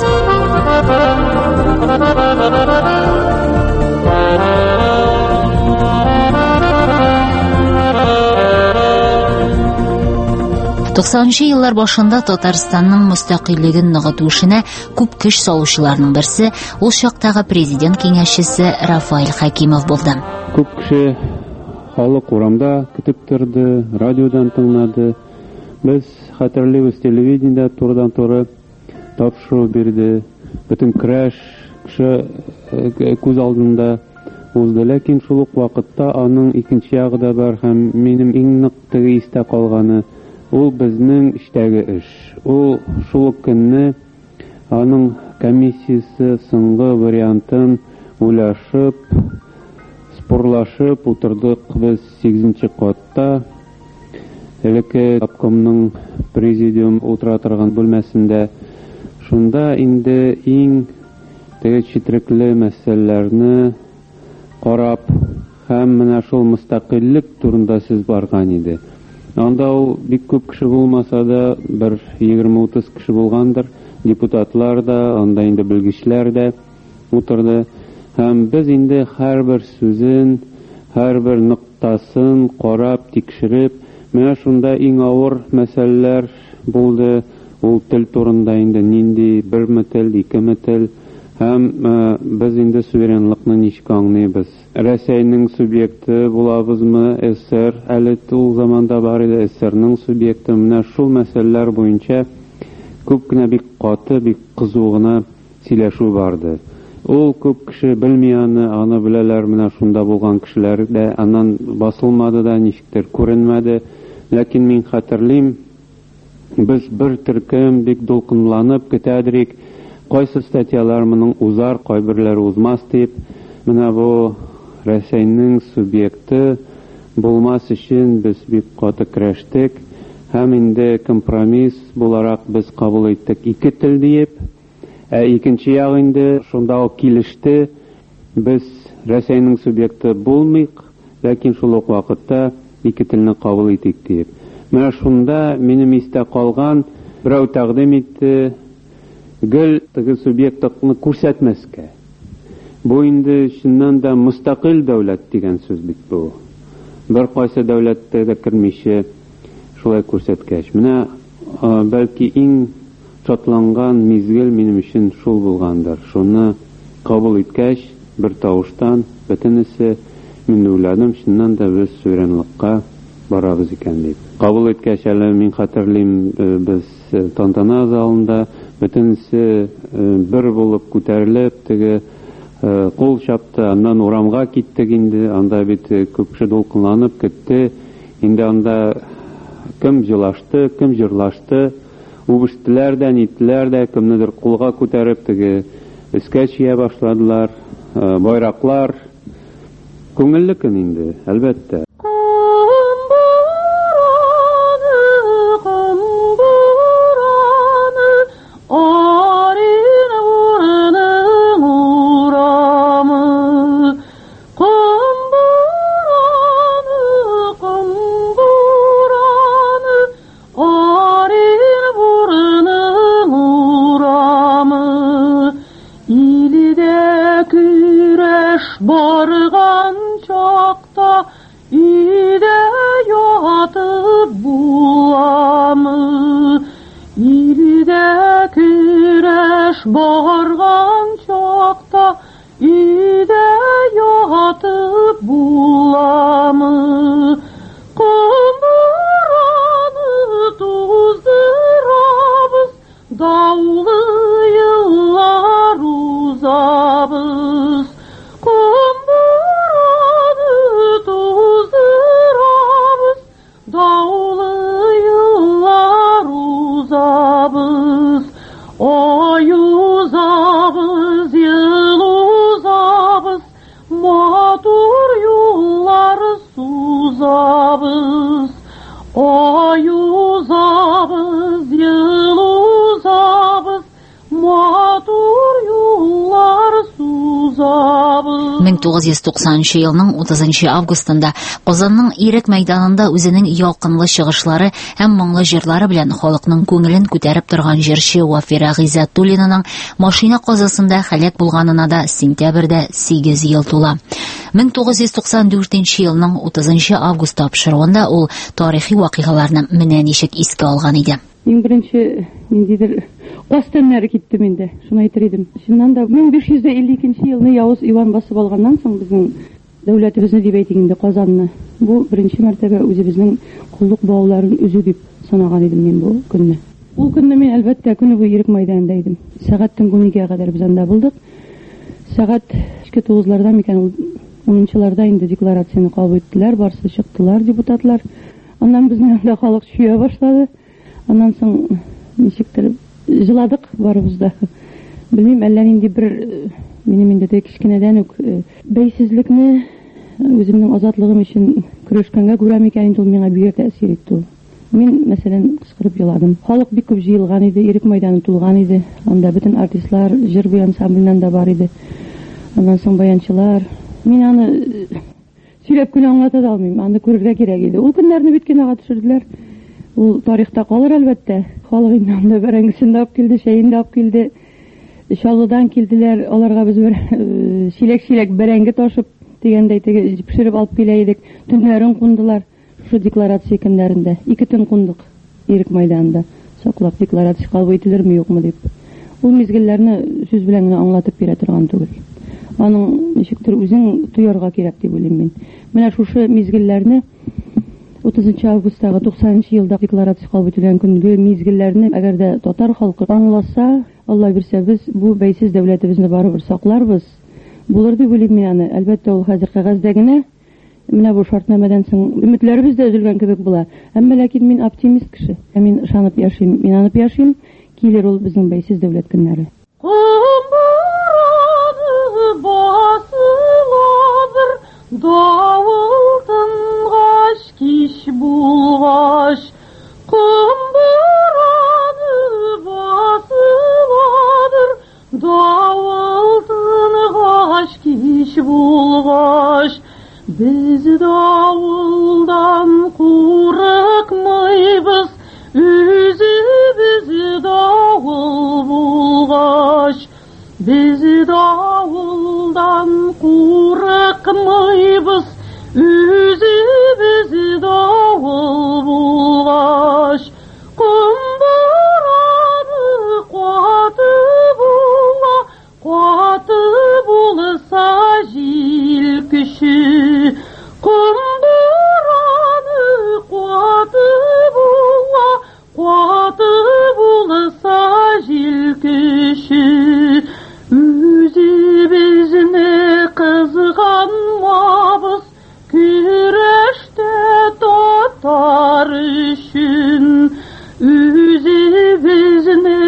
туксанынчы еллар башында Татарстанның мөстәкыйльлеген ныгыту эшенә күп көч салучыларның берсе ул чактагы президент киңәшчесе Рафаэль Хакимов булды. Күп кеше халык урамда көтеп торды, радиодан тыңлады. Без хәтерлибез, телевидениедә турыдан-туры тапшыру бирде. Бөтен краш кеше күз алдында узды, ләкин шул ук вакытта аның икенче ягы да бар һәм минем иң нык теге истә калганы ул безнең эштәге эш. Ул шул көнне аның комиссиясе соңгы вариантын уйлашып, спорлашып утырдык без сигезенче катта. Элекке обкомның президиум утыра торган бүлмәсендә. Шунда инде иң теге четерекле мәсьәләләрне карап һәм менә шул мөстәкыйльлек турында сүз барган иде. Анда ул бик күп кеше булмаса да, бер егерме-утыз кеше булгандыр. Депутатлар да, анда инде белгечләр дә утырды. Һәм без инде һәрбер сүзен, һәрбер ноктасын карап, тикшереп, менә шунда иң авыр мәсьәләләр булды. Ул тел турында инде нинди берме тел, икеме тел. Һәм без инде суверенлыкны ничек аңлыйбыз? Россиянең субъекты булабызмы, СССР әле ул заманда бар иде, СССРның субъекты. Менә шул мәсьәләләр буенча күп кенә бик каты, бик кызу гына сөйләшү барды. Ул күп кеше белми аны, аны беләләр, менә шунда булган кешеләр дә аннан басылмады да, ничектер күренмәде. Ләкин мин хәтерлим, без бер төркем бик дулкынланып көтәдерик. Кайсы статьялар моның узар, кайберләре узмас дип, менә бу Россиянең субъекты булмас өчен без бик каты көрәштек. Һәм инде компромисс буларак без кабул иттек ике тел дип. Ә икенче як инде шунда ук килеште. Без Россиянең субъекты булмыйк, ләкин шул ук вакытта ике телне кабул итик дип. Менә шунда минем истә калган берәү тәкъдим итте. Гел теге субъектлыкны күрсәтмәскә. Бу инде чыннан да мустақил дәүләт дигән сүз бит бу. Бер кайсы дәүләттә дә кирмичә шулай күрсәткәч. Менә бәлки иң шатланган мизгел минем өчен шул булгандыр. Шуны кабул иткәч, бер тавыштан бөтенесе мин уйладым, чыннан да без суверенлыкка барабыз икән дип. Кабул иткәч, әле мин хәтерлим, без тантана залында бөтенесе бер булып күтәрелеп, теге кул чапты, аннан урамга киттек инде, анда бит күп кеше дулкынланып китте. Инде анда кем җылашты, кем җырлашты, үбештеләр дә, нитләр дә, кемнедер кулга күтәреп теге өскә чия башладылар, байраклар. Күңелле көн инде, әлбәттә. Come барган чакта үйдә ятып буламы? Кымыраны туздырабыз, даулы еллар узабыз. Кымыраны туздырабыз, даулы еллар узабыз. Ой узабыз, ел узабыз, матур юллар сузабыз. Ой узабыз, ел узабыз, матур юллар сузабыз. мең тугыз йөз туксанынчы елның утызынчы августында Казанның Ирек мәйданында үзенең ялкынлы чыгышлары һәм моңлы җырлары белән халыкның күңелен күтәреп торган җырчы Вафира Гыйззәтуллинаның машина казасында һәлак булганына да сентябрьдә сигез ел тула. мең тугыз йөз туксан дүртенче елның утызынчы август тапшыруында ул тарихи вакыйгаларны менә ничек искә алган иде. Иң беренче ниндидер кастаннары китте миндә. Шуны әйтер идем. Шуннан да мең биш йөз илле икенче елны Явыз Иван басып алганнан соң безнең дәүләтебезне дип әйтик инде Казанны. Бу беренче мәртәбә үзебезнең куллык бауларын үзү дип санаган идем мин бу көнне. Ул көнне мин әлбәттә көне бу Ирек мәйданында идем. Сәгатьтән уникегә кадәр без анда булдык. Сәгать тугызларда микән ул унынчыларда инде декларацияны кабул иттеләр, барсы чыктылар депутатлар. Аннан безнең анда халык шуя башлады. Аннан соң ничектер җыладык барыбыз да. Белмим, әллә нинди бер минем инде дә кичкенәдән үк бәйсезлекне үземнең азатлыгым өчен көрәшкәнгә күрә микән инде ул миңа бик тәэсир итте. Мин мәсәлән кычкырып еладым. Халык бик күп җыелган иде, Ирек мәйданы тулган иде. Анда бөтен артистлар, җыр бу ансамбленнән да бар иде. Аннан соң баянчылар. Мин аны сөйләп кенә аңлата да алмыйм. Аны күрергә кирәк иде. Ул көннәрне бит кинога төшерделәр. Ул тарихта калыр әлбәттә. Халык инде анда бәрәңгесен дә алып килде, шәйен дә алып килде. Шаллыдан килделәр. Аларга без бер шилек-шилек бәрәңге ташып дигәндәй теге пешереп алып килә идек. Төннәрен кундылар. Шу декларация көннәрендә ике төн кундык Ирек мәйданында. Саклап декларация кабул ителерме юкмы дип. Ул мизгелләрне сүз белән генә аңлатып бирә торган түгел. Аның ничектер үзең туярга кирәк дип уйлыйм мин. Менә шушы мизгелләрне утызынчы августтагы туксанынчы елда декларация кабул ителгән көнге мизгелләрне әгәр дә татар халкы аңласа, Алла бирсә, без бу бәйсез дәүләтебезне барыбер сакларбыз. Булыр дип уйлыйм мин аны. Әлбәттә, ул хәзер кәгазьдә генә менә бу шартнамәдән соң өметләребез дә өзелгән кебек була. Әмма ләкин мин оптимист кеше. Мин ышанып яшим, мин анып яшим, килер ул безнең бәйсез дәүләт көннәре. Басыладыр давыл тынгаш кич булгаш, кымбыраны басыладыр давыл тынгаш кич булгаш. Biz davuldan kurıkmayız, üzümüz davul bulgaş. Biz davuldan kurıkmayız, üzümüz davul bulgaş. Kumburanı kuatı bula, kuatı bulsa jil küşü. Kumburanı kuatı bula, kuatı bulsa jil küşü. Üzümüzne kızganmabız, güreşte tatar üçün. Üzümüzne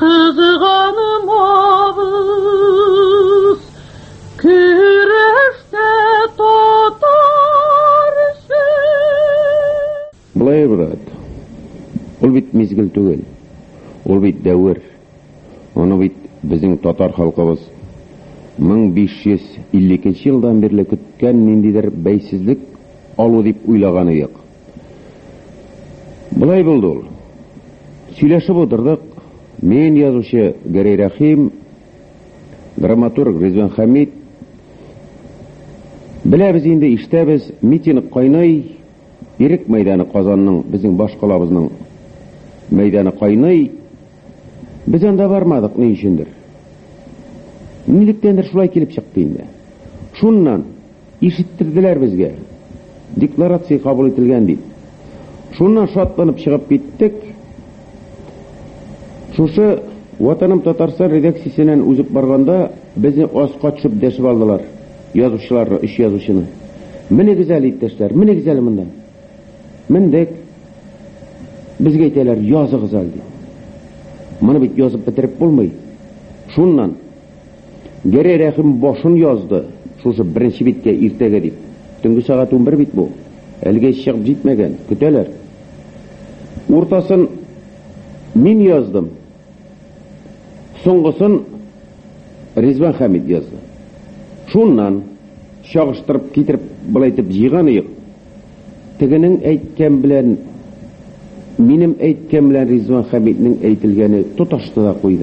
kızganmabız, güreşte tatar üçün. Былай, брат, ул бит мизгел түгел, ул бит дәвер. Аны бит безнең татар халкыбыз мең биш йөз илле икенче елдан бирле көткән ниндидер бәйсезлек алу дип уйлаган идек. Былай булды ул. Сөйләшеп утырдык. Мен язучы Гәрәй Рәхим, драматург Резван Хамид. Беләбез инде, ишетәбез, митинг кайный, Ирек мәйданы Казанның, безнең баш калабызның мәйданы кайный. Без анда бармадык, ни өчендер. Нилектәндер шулай килеп чыкты инде. Шуннан ишеттерделәр безгә. Декларация кабул ителгән дип. Шуннан шатланып чыгып киттек. Шушы Ватаным Татарстан редакциясеннән үзеп барганда безне аска төшеп дәшеп алдылар. Язучылар, үч язучыны. Менә гүзәл иптәшләр, менә гүзәл монда. Мендек безгә әйтәләр, языгыз алды. Моны бит язып бетереп булмый. Шуннан Гәрәй Рәхим башын язды. Шушы беренче биткә иртәгә дип. Төнге сагат унбер бит бу. Әлегә чыгып җитмәгән. Көтәләр. Уртасын мин яздым. Соңгысын Резван Хәмид язды. Шуннан чагыштырып китереп булайтып җыйган идек. Тегенең әйткән белән минем әйткән белән Резван Хәмиднең әйтелгәне тоташты да куйды.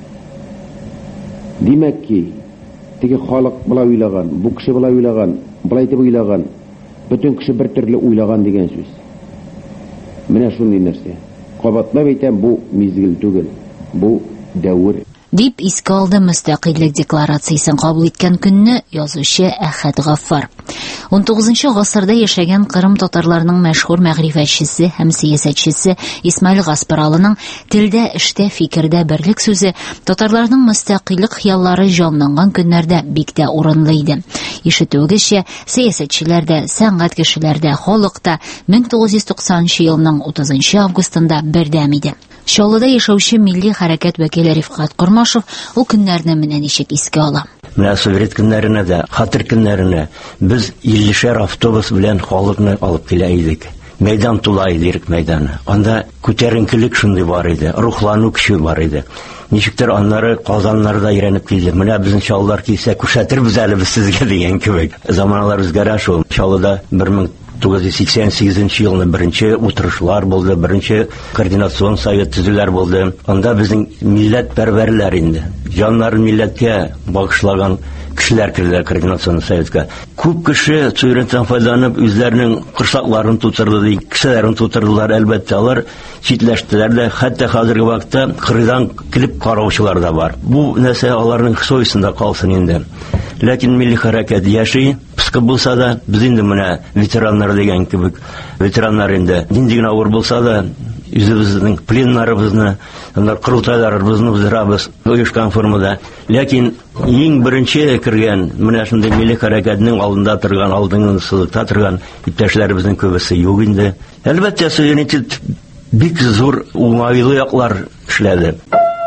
Димәк ки, теге халык булай уйлаган, бу кеше булай уйлаган, булай итеп уйлаган, бөтен кеше бер төрле уйлаган дигән сүз. Менә шундый нәрсә. Кабатлап әйтәм, бу мизгел түгел, бу дәвр. Дип искә алды Мөстәкыйльлек декларациясен кабул иткән көнне язучы Әхәт Гаффар. он тугызынчы гасырда яшәгән Кырым татарларының мәшһүр мәгърифәтчесе һәм сиясәтчесе Исмаил Гаспаралының телдә, эштә, фикердә берлек сүзе татарларның мөстәкыйльлек хыяллары җанланган көннәрдә бик тә урынлы иде. Ишетүегезчә, сәясәтчеләрдә, сәнгать кешеләрдә, халыкта мең тугыз йөз туксанынчы елның утызынчы августында бердәм иде. Чаллыда яшәүче милли хәрәкәт вәкиле Рифкат Кормашев ул көннәрне менә ничек искә ала. Менә Совет көннәренә дә, хәтер көннәренә без иллешәр автобус белән халыкны алып килә идек. Мәйдан тула иде, Ирек мәйданы. Анда күтәренкелек шундый бар иде, рухлану көче бар иде. Ничектер аннары Казаннарда өйрәнеп килде. Менә безнең чаллар килсә күрсәтербез әле без сезгә дигән кебек. Заманалар үзгәрә шул. Чаллыда бер мең тугыз йөз сиксән сигезенче елны беренче утырышлар булды, беренче координацион совет төзүләр булды. Анда безнең милләт пәрвәрләр инде. Җаннарын милләткә багышлаган кешеләр кирделәр координацион советка. Күп кеше суверенлыктан файдаланып үзләренең кырсакларын тутырды, ди, кешеләрен тутырдылар, әлбәттә алар читләштеләр дә, хәтта хәзерге вакытта кырыйдан килеп караучылар да бар. Бу нәрсә аларның союсында калсын инде. Ләкин милли хәрәкәт яши, пыскы булса да, без инде менә ветераннар дигән кебек, ветераннар инде нинди генә авыр булса да, үзебезнең пленнарыбызны, аннар кырылтайларыбызны уздырабыз оешкан формада. Ләкин иң беренче кергән менә шундый милли хәрәкәтнең алдында торган, алдыңгы сызыкта торган иптәшләребезнең күбесе юк инде. Әлбәттә, суверенитет бик зур уңайлы яклар эшләде.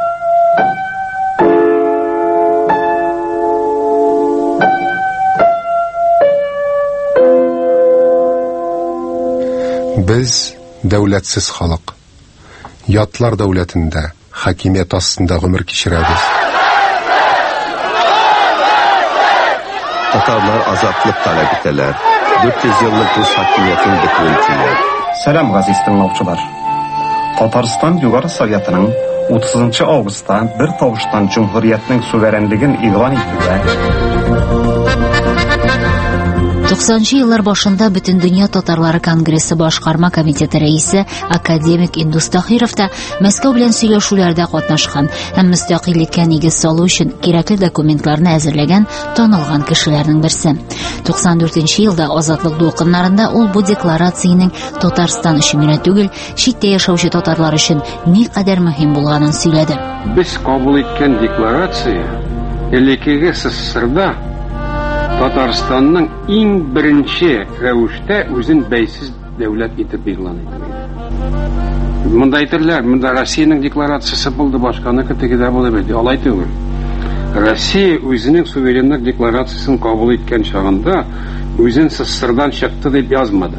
Без дәүләтсез халык. Ятлар дәүләтендә, хакимият астында гомер кичерәбез. Татарлар азатлык таләп итәләр. дүрт йөз еллык рус хакимиятен бетүен теләр. Сәлам, газиз тыңлаучылар. Татарстан Югары Советының утызынчы августта бер тавыштан җумһуриятның суверенлеген игълан итүгә туксанынчы еллар башында Бөтен дөнья татарлары конгрессы башкарма комитеты рәисе академик Индус Тахиров та Мәскәү белән сөйләшүләрдә катнашкан һәм мөстәкыйльлеккә нигез салу өчен кирәкле документларны әзерләгән танылган кешеләрнең берсе. туксан дүртенче елда азатлык дулкыннарында ул бу декларациянең Татарстан өчен генә түгел, читтә яшәүче татарлар өчен никадәр мөһим булганын сөйләде. Без кабул иткән декларация элекеге СССРда Татарстанның иң беренче рәвештә үзен бәйсез дәүләт итеп игълан итте. Монда әйтерләр, монда Россиянең декларациясе булды, башканы тегедә булып бит. Алай түгел. Россия үзенең суверенлык декларациясын кабул иткән чагында үзен СССРдан чыкты дип язмады.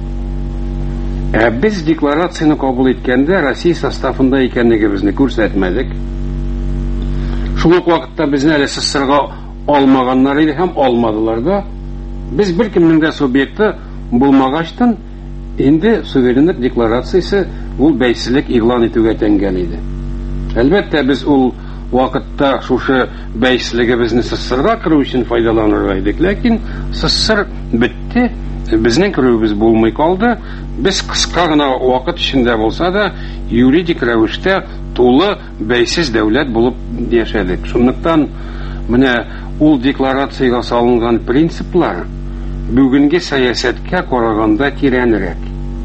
Ә без декларацияны кабул иткәндә Россия составында икәнлегебезне күрсәтмәдек. Шул ук вакытта безне әле СССРга алмаганнар иде һәм алмадылар да. Без бер кемнең дә субъекты булмагачтан инде суверенлык декларациясе ул бәйсезлек игълан итүгә тәңгәл иде. Әлбәттә, без ул вакытта шушы бәйсезлегебезне СССРга керү өчен файдаланырга идек, ләкин СССР бетте, безнең керүебез булмый калды. Без кыска гына вакыт эчендә булса да юридик рәвештә тулы бәйсез дәүләт булып яшәдек. Шунлыктан Менә ул декларациягә салынган принциплар бүгенге сәясәткә караганда тирәнрәк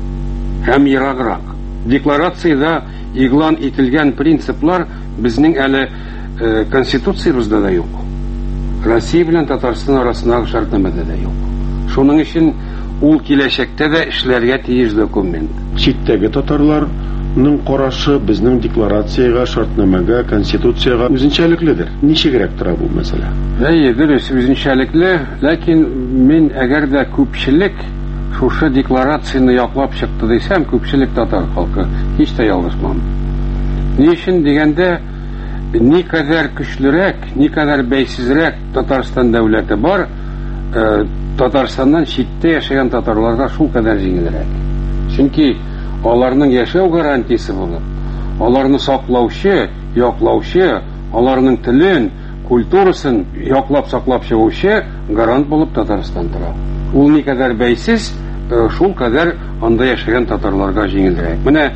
һәм ераграк. Декларациядә игълан ителгән принциплар безнең әле э, конституциябызда да юк. Россия белән Татарстан арасындагы шартнамәдә дә юк. Шуның өчен ул киләчәктә дә эшләргә тиеш документ. Читтәге татарларның карашы безнең декларациягә, шартнамәгә, конституциягә үзенчәлекледер. Ничегрәк тора бу мәсьәлә? Әйе, дөрес, үзенчәлекле, ләкин мин әгәр дә күпчелек шушы декларацияны яклап чыкты дисәм, күпчелек татар халкы һич тә ялгышмам. Ни өчен дигәндә, никадәр көчлерәк, никадәр бәйсезрәк Татарстан дәүләте бар, э, Татарстаннан читтә яшәгән татарларга шул кадәр җиңелрәк. Чөнки аларның яшәү гарантиясе булып, аларны саклаучы, яклаучы, аларның телен, культурасын яклап саклап чыгучы гарант булып Татарстан тора. Ул никадәр бәйсез, шул кадәр анда яшәгән татарларга җиңелрәк. Менә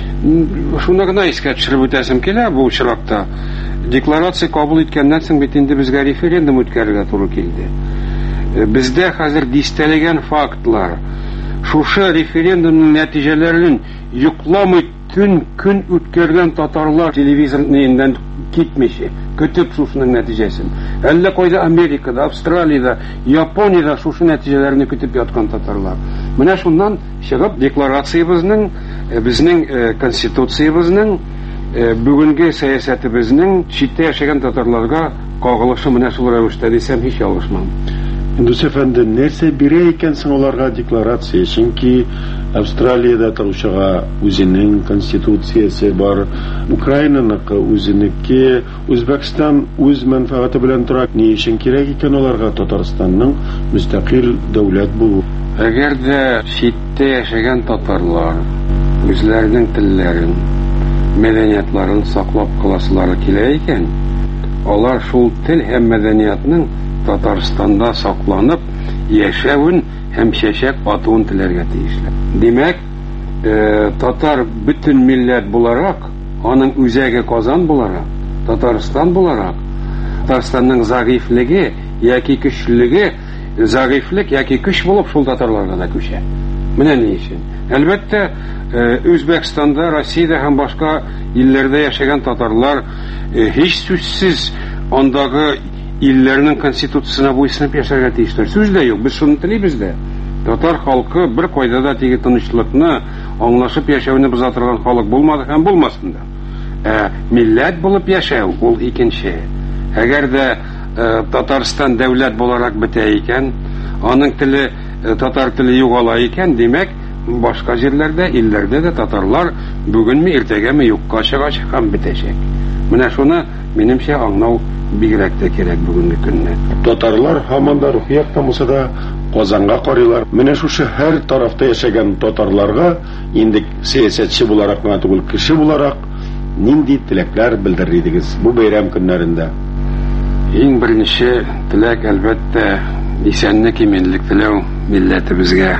шуны гына искә төшереп үтәсем килә бу очракта. Декларация кабул иткәннән соң бит инде безгә референдум үткәрергә туры килде. Бездә хәзер дистәләгән фактлар, шушы референдумның нәтиҗәләрен йокламый төн көн үткәргән татарлар телевизорнан китмичә, көтеп шушының нәтиҗәсен. Әллә кайда Америкада, Австралиядә, Япониядә шушы нәтиҗәләрне көтеп яткан татарлар. Менә шуннан чыгып декларациябызның, безнең конституциябызның, бүгенге сәясәтебезнең читтә яшәгән татарларга кагылышы менә шул рәвештә дисәм һич ялгышмам. Индус әфәнде, нәрсә бирә икән соң аларга декларация? Чөнки Австралиядә торучыга үзенең конституциясе бар, Украинаныкы үзенеке, Үзбәкстан үз мәнфәгате белән тора. Ни өчен кирәк икән аларга Татарстанның мөстәкыйль дәүләт булу? Әгәр дә читтә яшәгән татарлар үзләренең телләрен, мәдәниятларын саклап каласылары килә икән, алар шул тел һәм мәдәниятның Татарстанда сакланып яшәвен һәм чәчәк атуын теләргә тиешле. Димәк, э, татар бөтен милләт буларак, аның үзәге Казан буларак, Татарстан буларак, Татарстанның зәгыйфлеге яки көчлелеге, зәгыйфлек яки көч булып шул татарларга да күчә. Менә ни өчен? Әлбәттә, э, Үзбәкстанда, Россиядә һәм башка илләрдә яшәгән татарлар э, һич сүзсез андагы илләрнең конституциясына буйсынып яшәргә тиештер. Сүз дә юк, без шуны телибез дә. Татар халкы бер кайда да теге тынычлыкны, аңлашып яшәүне боза торган халык булмады һәм булмасын да. Ә милләт булып яшәү ул икенче. Әгәр дә э, Татарстан дәүләт буларак бетә икән, аның теле, э, татар теле югала икән, димәк, башка җирләрдә, илләрдә дә татарлар бүгенме, иртәгәме юкка чыгачак һәм бетәчәк. Менә шуны минемчә аңлау бигрәк тә кирәк бүгенге көнне. Татарлар һаман да рухият булса да Казанга карыйлар. Менә шушы һәр тарафта яшәгән татарларга инде сәясәтче буларак гына түгел, кеше буларак нинди теләкләр белдердегез бу бәйрәм көннәрендә? Иң беренче теләк әлбәттә исәнлек, иминлек теләү милләтебезгә.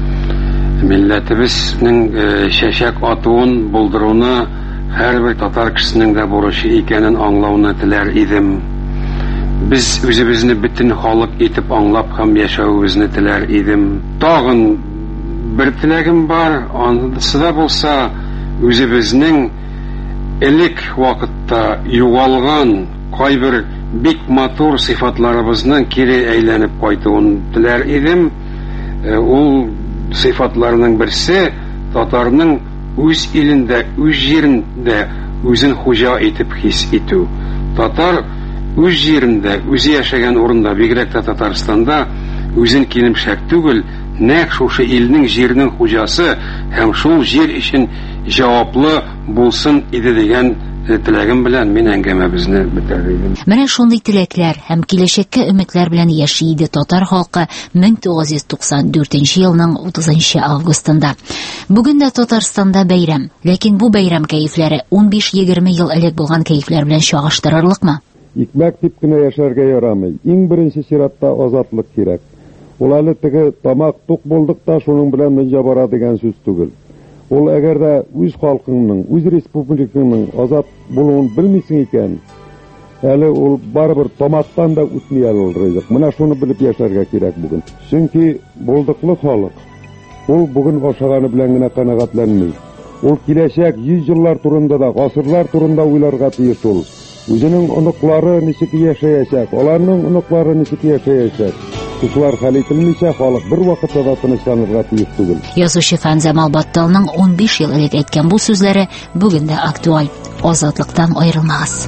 Милләтебезнең чәчәк атуын булдыруны һәрбер татар кешесенең дә бурычы икәнен аңлауны теләр идем. Без үзебезне бөтен халык итеп аңлап һәм яшәүебезне теләр идем. Тагын бер теләгем бар, анысы да булса, үзебезнең элек вакытта югалган кайбер бик матур сыйфатларыбызның кире әйләнеп кайтуын теләр идем. Ул сыйфатларның берсе татарның үз илендә, үз җирендә үзен хуҗа итеп хис итү. Татар үз җирендә, үзе яшәгән урында, бигрәк тә Татарстанда үзен килемшәк түгел, нәкъ шушы илнең җирнең хуҗасы һәм шул җир өчен җаваплы булсын иде дигән теләгем белән мин әңгәмәбезне бетердем. Менә шундый теләкләр һәм киләчәккә өметләр белән яши иде татар халкы мең тугыз йөз туксан дүртенче елның утызынчы августында. Бүген дә Татарстанда бәйрәм, ләкин бу бәйрәм кәефләре ун биш-егерме ел элек булган кәефләр белән чагыштырырлыкмы? Икмәк дип кенә яшәргә ярамый. Иң беренче чиратта азатлык кирәк. Ул әле теге тамак тук булдык та шуның белән дөнья бара дигән сүз түгел. Ул әгәр дә үз халкыңның, үз республикаңның азат булуын белмисең икән, Әле ул барыбер томаттан да үтмей алыр ризык. Менә шуны белеп яшәргә кирәк бүген. Чөнки булдыклы халык ул бүген ашаганы белән генә канәгатьләнми. Ул киләчәк йөз еллар турында да, гасырлар турында уйларга тиеш ул. Үзенең оныклары ничек яшәячәк, аларның оныклары ничек яшәячәк. Шулар хәл ителмичә халык бер вакытта да тынычланырга тиеш түгел. Язучы Фәнзәмал Батталның он биш ел элек әйткән бу сүзләре бүген дә актуаль. Азатлыктан аерылмагыз.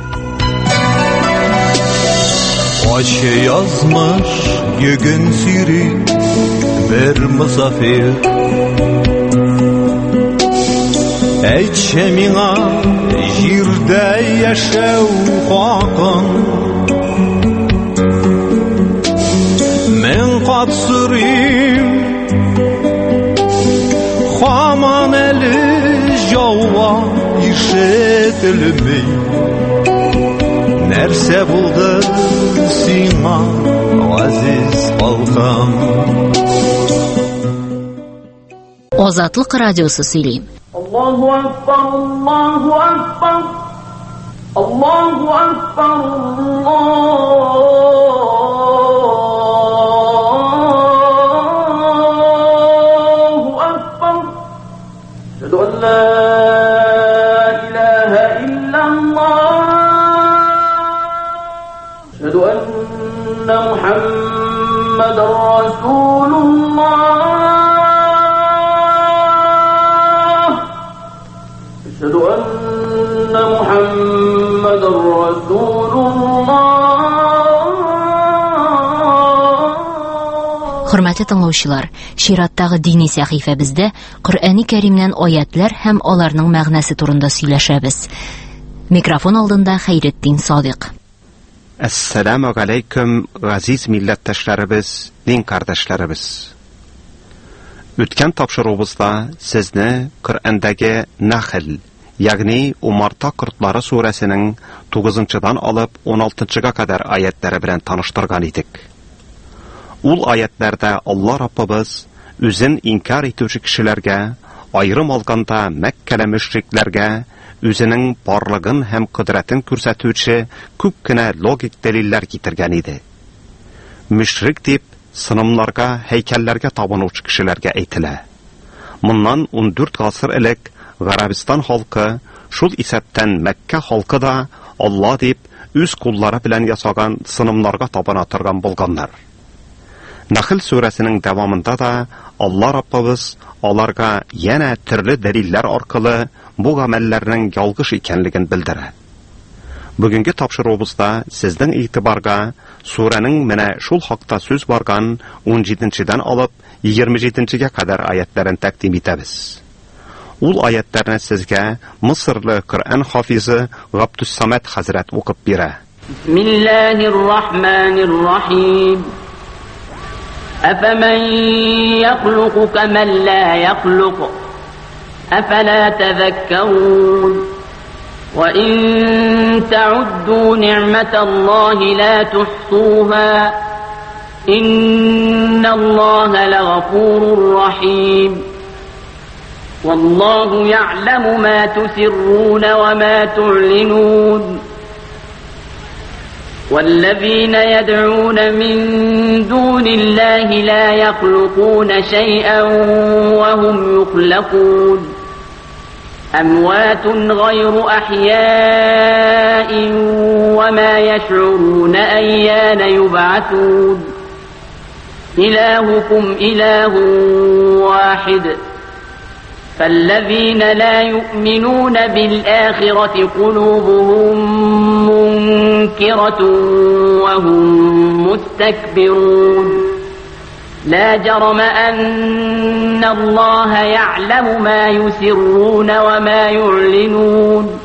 Ачы язмыш йөген сири бер мусафир. Әйтче миңа җирдә яшәү хакын. Мен капсырыйм Хаман әле җауа ишетелми. Нәрсә булды сиңа газиз халкым? Азатлык радиосы сөйли. Аллаһу акбар, Аллаһу акбар. Аллаһу акбар. Аллаһу акбар. Шәһәдү ан ла илаһа иллаллаһ. Шәһәдү анна Мухаммадар расулуллах. أشهد أن محمد رسول الله. Хөрмәтле тыңлаучылар, чираттагы дини сәхифәбездә Коръәни Кәримнән аятлар һәм аларның мәгънәсе турында сөйләшәбез. Микрофон алдында Хәйретдин Садык. Ассаламу алейкум, газиз милләттәшләребез, дин кардәшләребез. Үткән тапшыруыбызда сезне Коръәндәге Нахл, ягъни Умарта кортлары сүрәсенең тугызынчыдан алып он алтынчыга кадәр аятлары белән таныштырган идек. Ул аятларда Алла Раббыбыз үзен инкар итүче кешеләргә, айрым алганда Мәккәле мөшрикләргә үзенең барлыгын һәм кудрәтен күрсәтүче күп кенә логик дәлилләр китергән иде. Мөшрик дип сынымларга, һәйкәлләргә табынучы кешеләргә әйтелә. Моннан он дүрт гасыр элек Гарабистан халкы, шул исәптән Мәккә халкы да Алла дип үз куллары белән ясаган сынымларга табына торган булганнар. Нахл сүрәсенең дәвамында да Алла Раббыбыз аларга янә төрле дәлилләр аркылы бу гамәлләрнең ялгыш икәнлеген белдерә. Бүгенге тапшыруыбызда сезнең игътибарга сүрәнең менә шул хакта сүз барган он җиденчедән алып егерме җиденчегә кадәр аятларын тәкъдим итәбез. Ул аятларны сезгә Мисырлы Коръән хафизы Габдус-Самад хәзрәт укып бирә. Бисмиллаһир-рахманир-рахим. Афаман яхлуqu каман ла яхлуqu. Афала тадhakkarun. وإن تعدوا نعمة الله لا تحصوها إن الله لغفور رحيم والله يعلم ما تسرون وما تعلنون والذين يدعون من دون الله لا يخلقون شيئا وهم يخلقون أموات غير أحياء وما يشعرون أيان يبعثون إلهكم إله واحد فالذين لا يؤمنون بالآخرة قلوبهم منكرة وهم مستكبرون لا جرم أن الله يعلم ما يسرون وما يعلنون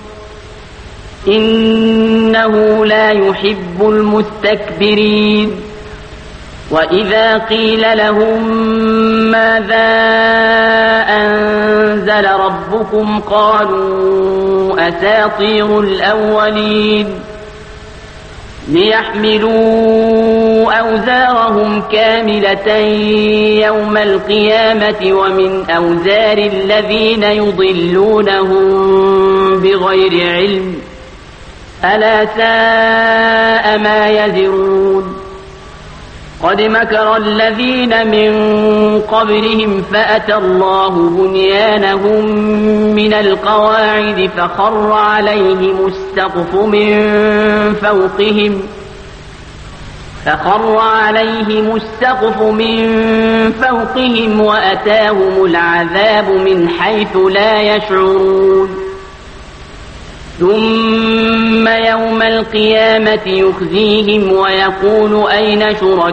إنه لا يحب المستكبرين وإذا قيل لهم ماذا أنزل ربكم قالوا أساطير الأولين ليحملوا أوزارهم كاملة يوم القيامة ومن أوزار الذين يضلونهم بغير علم ألا ساء ما يزرون قد مكر الذين من قبلهم فأتى الله بنيانهم من القواعد فخر عليهم السقف من فوقهم فخر عليهم السقف من فوقهم وأتاهم العذاب من حيث لا يشعرون ثم يوم القيامة يخزيهم ويقول أين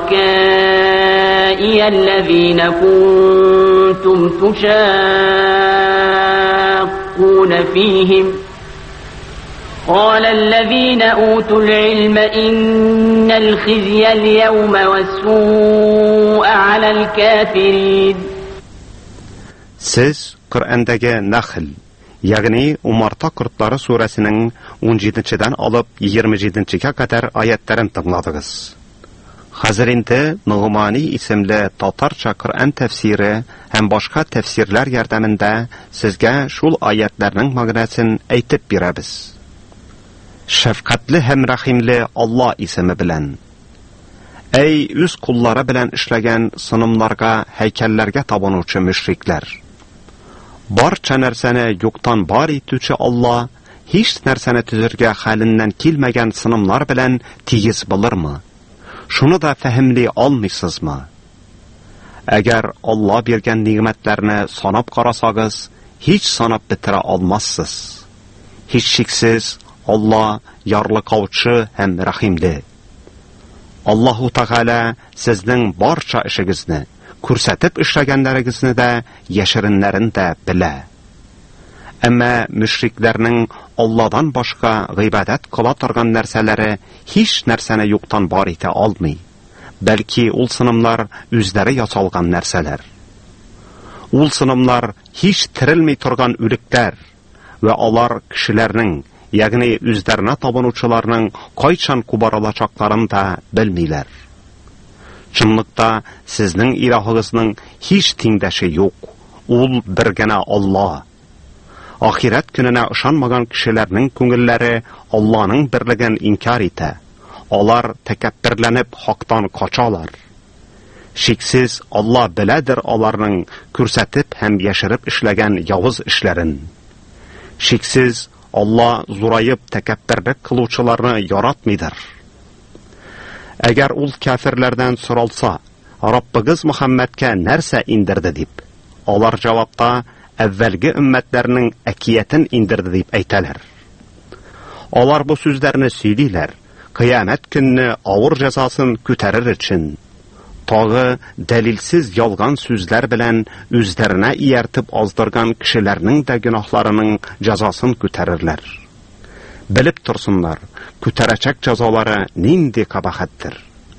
شركائي الذين كنتم تشاقون فيهم قال الذين أوتوا العلم إن الخزي اليوم والسوء على الكافرين. Siz Kur'andagi Nahl, ya'ni Umarta Kurtlari surasining o'n yettinchidan olib yigirma yettinchiga qadar oyatlarini tingladingiz. Hozir endi Nug'mani ismli Totarcha Qur'on tafsiri ham boshqa tafsirlar yordamida sizga shul oyatlarning ma'nosini aytib beramiz. Shafqatli ham rahimli Alloh ismi bilan. Ey o'z qullari bilan ishlagan sinimlarga, haykallarga tabanuvchi mushriklar. Barcha narsani yo'qdan bor etuvchi Alloh hech narsani tuzirga halindan kelmagan sinimlar bilan tegiz bilirmi? Shuni da fahmli olmaysizmi? Agar Alloh bergan ne'matlarni sanab qarasangiz, hech sanab bitira olmassiz. Hech shaksiz Alloh yorliqovchi ham rahimli. Allohu Taala sizning barcha ishingizni, ko'rsatib ishlaganlaringizni da, yashirinlarini da bila. Ammo mushriklarning Allohdan boshqa g'ibodat qila turgan narsalari hech narsani yo'qdan bor eta olmay, balki ul sinimlar o'zlari yasalgan narsalar. Ul sinimlar hech tirilmay turgan o'liklar va ular kishilarning, ya'ni o'zlarini tabanuvchilarning qachon kubaralachaklarini da bilmaylar. Chinlikda sizning ilohingizning hech tengdoshi yo'q. Ul birgina Alloh. Oxirat kunina ishonmagan kishilarning ko'ngillari Allohning birligini inkor etadi. Ular takabbirlanib haqdan qochalar. Shiksiz Alloh biladir ularning ko'rsatib ham yashirib ishlagan yovuz ishlarin. Shiksiz Alloh zo'rayib takabbirlik qiluvchilarni yaratmaydir. Agar ul kafirlardan so'ralsa, Robbigiz Muhammadga narsa indirdi deb, ular javobda avvalgi ummatlarning akiyatin indirdi deb aytalar. Ular bu so'zlarni so'ydilar, qiyomat kunni og'ir jazosin ko'tarir uchun. Tog'i dalilsiz yolg'on so'zlar bilan o'zlarini iyartib ozdirgan kishilarning da gunohlarining jazosin ko'tarirlar. Bilib tursinlar, ko'tarachak jazolari nindi qabahatdir.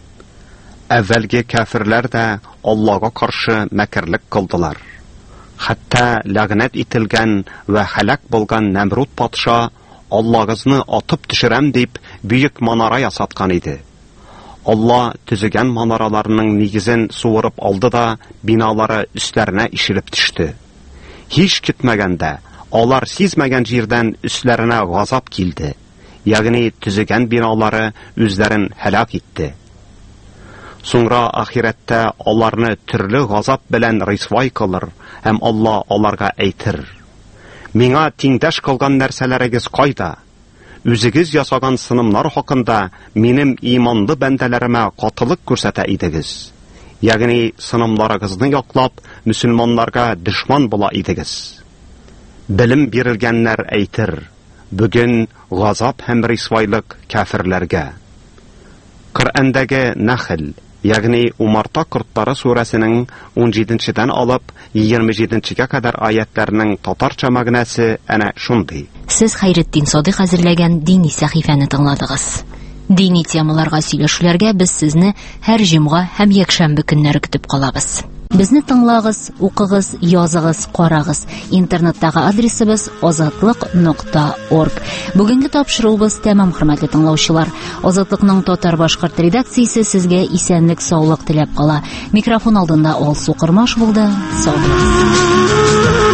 Avvalgi kafirlar da Allohga qarshi makrlik qildilar. Hatto la'nat etilgan va halak bo'lgan Namrud podsho Allohgizni otib tushiram deb buyuk manora yasatgan edi. Alloh tuzigan manoralarning negizin suvurib oldi da binolari ustlariga ishilib tushdi. Hech kitmaganda ular sezmagan yerdan ustlariga g'azab keldi. Ya'ni tuzigan binolari o'zlarini halok etdi. So'ngra oxiratda ularni turli g'azab bilan risvoy qilar, ham Alloh ularga aytir: "Menga tengdosh qilgan narsalaringiz qayda? O'zingiz yasagan sinimlar haqida menim iymonli bandalarimga qotillik ko'rsata edingiz. Ya'ni sinimlaringizni yoqlab, musulmonlarga dushman bo'la edingiz." Bilim berilganlar aytir: "Bugun g'azab ham risvoylik kafirlarga." Qur'ondagi Nahl, ya'ni Umarta Kurtlari surasining o'n yettinchidan olib yigirma yettinchiga qadar oyatlarining totarcha ma'nosi ana shunday. Siz Xayriddin Sodiq hazırlagan diniy sahifani tingladingiz. Diniy temalarga сөйләшүләргә biz sizni har jumga ham yakshanba kunlari kutib qolamiz. Bizni tingлагыз, o'qig'iz, yozig'iz, qarag'iz. Internetdagi adresimiz ozodlik nuqta org. Bugungi topshiruvimiz tamam, hurmatli tinglovchilar. Ozodlikning Totar boshqart redaksiyasi sizga esenlik, sog'lik tilab qola. Mikrofon oldida Olsu Qurmosh bo'ldi. Sog' bo'ling.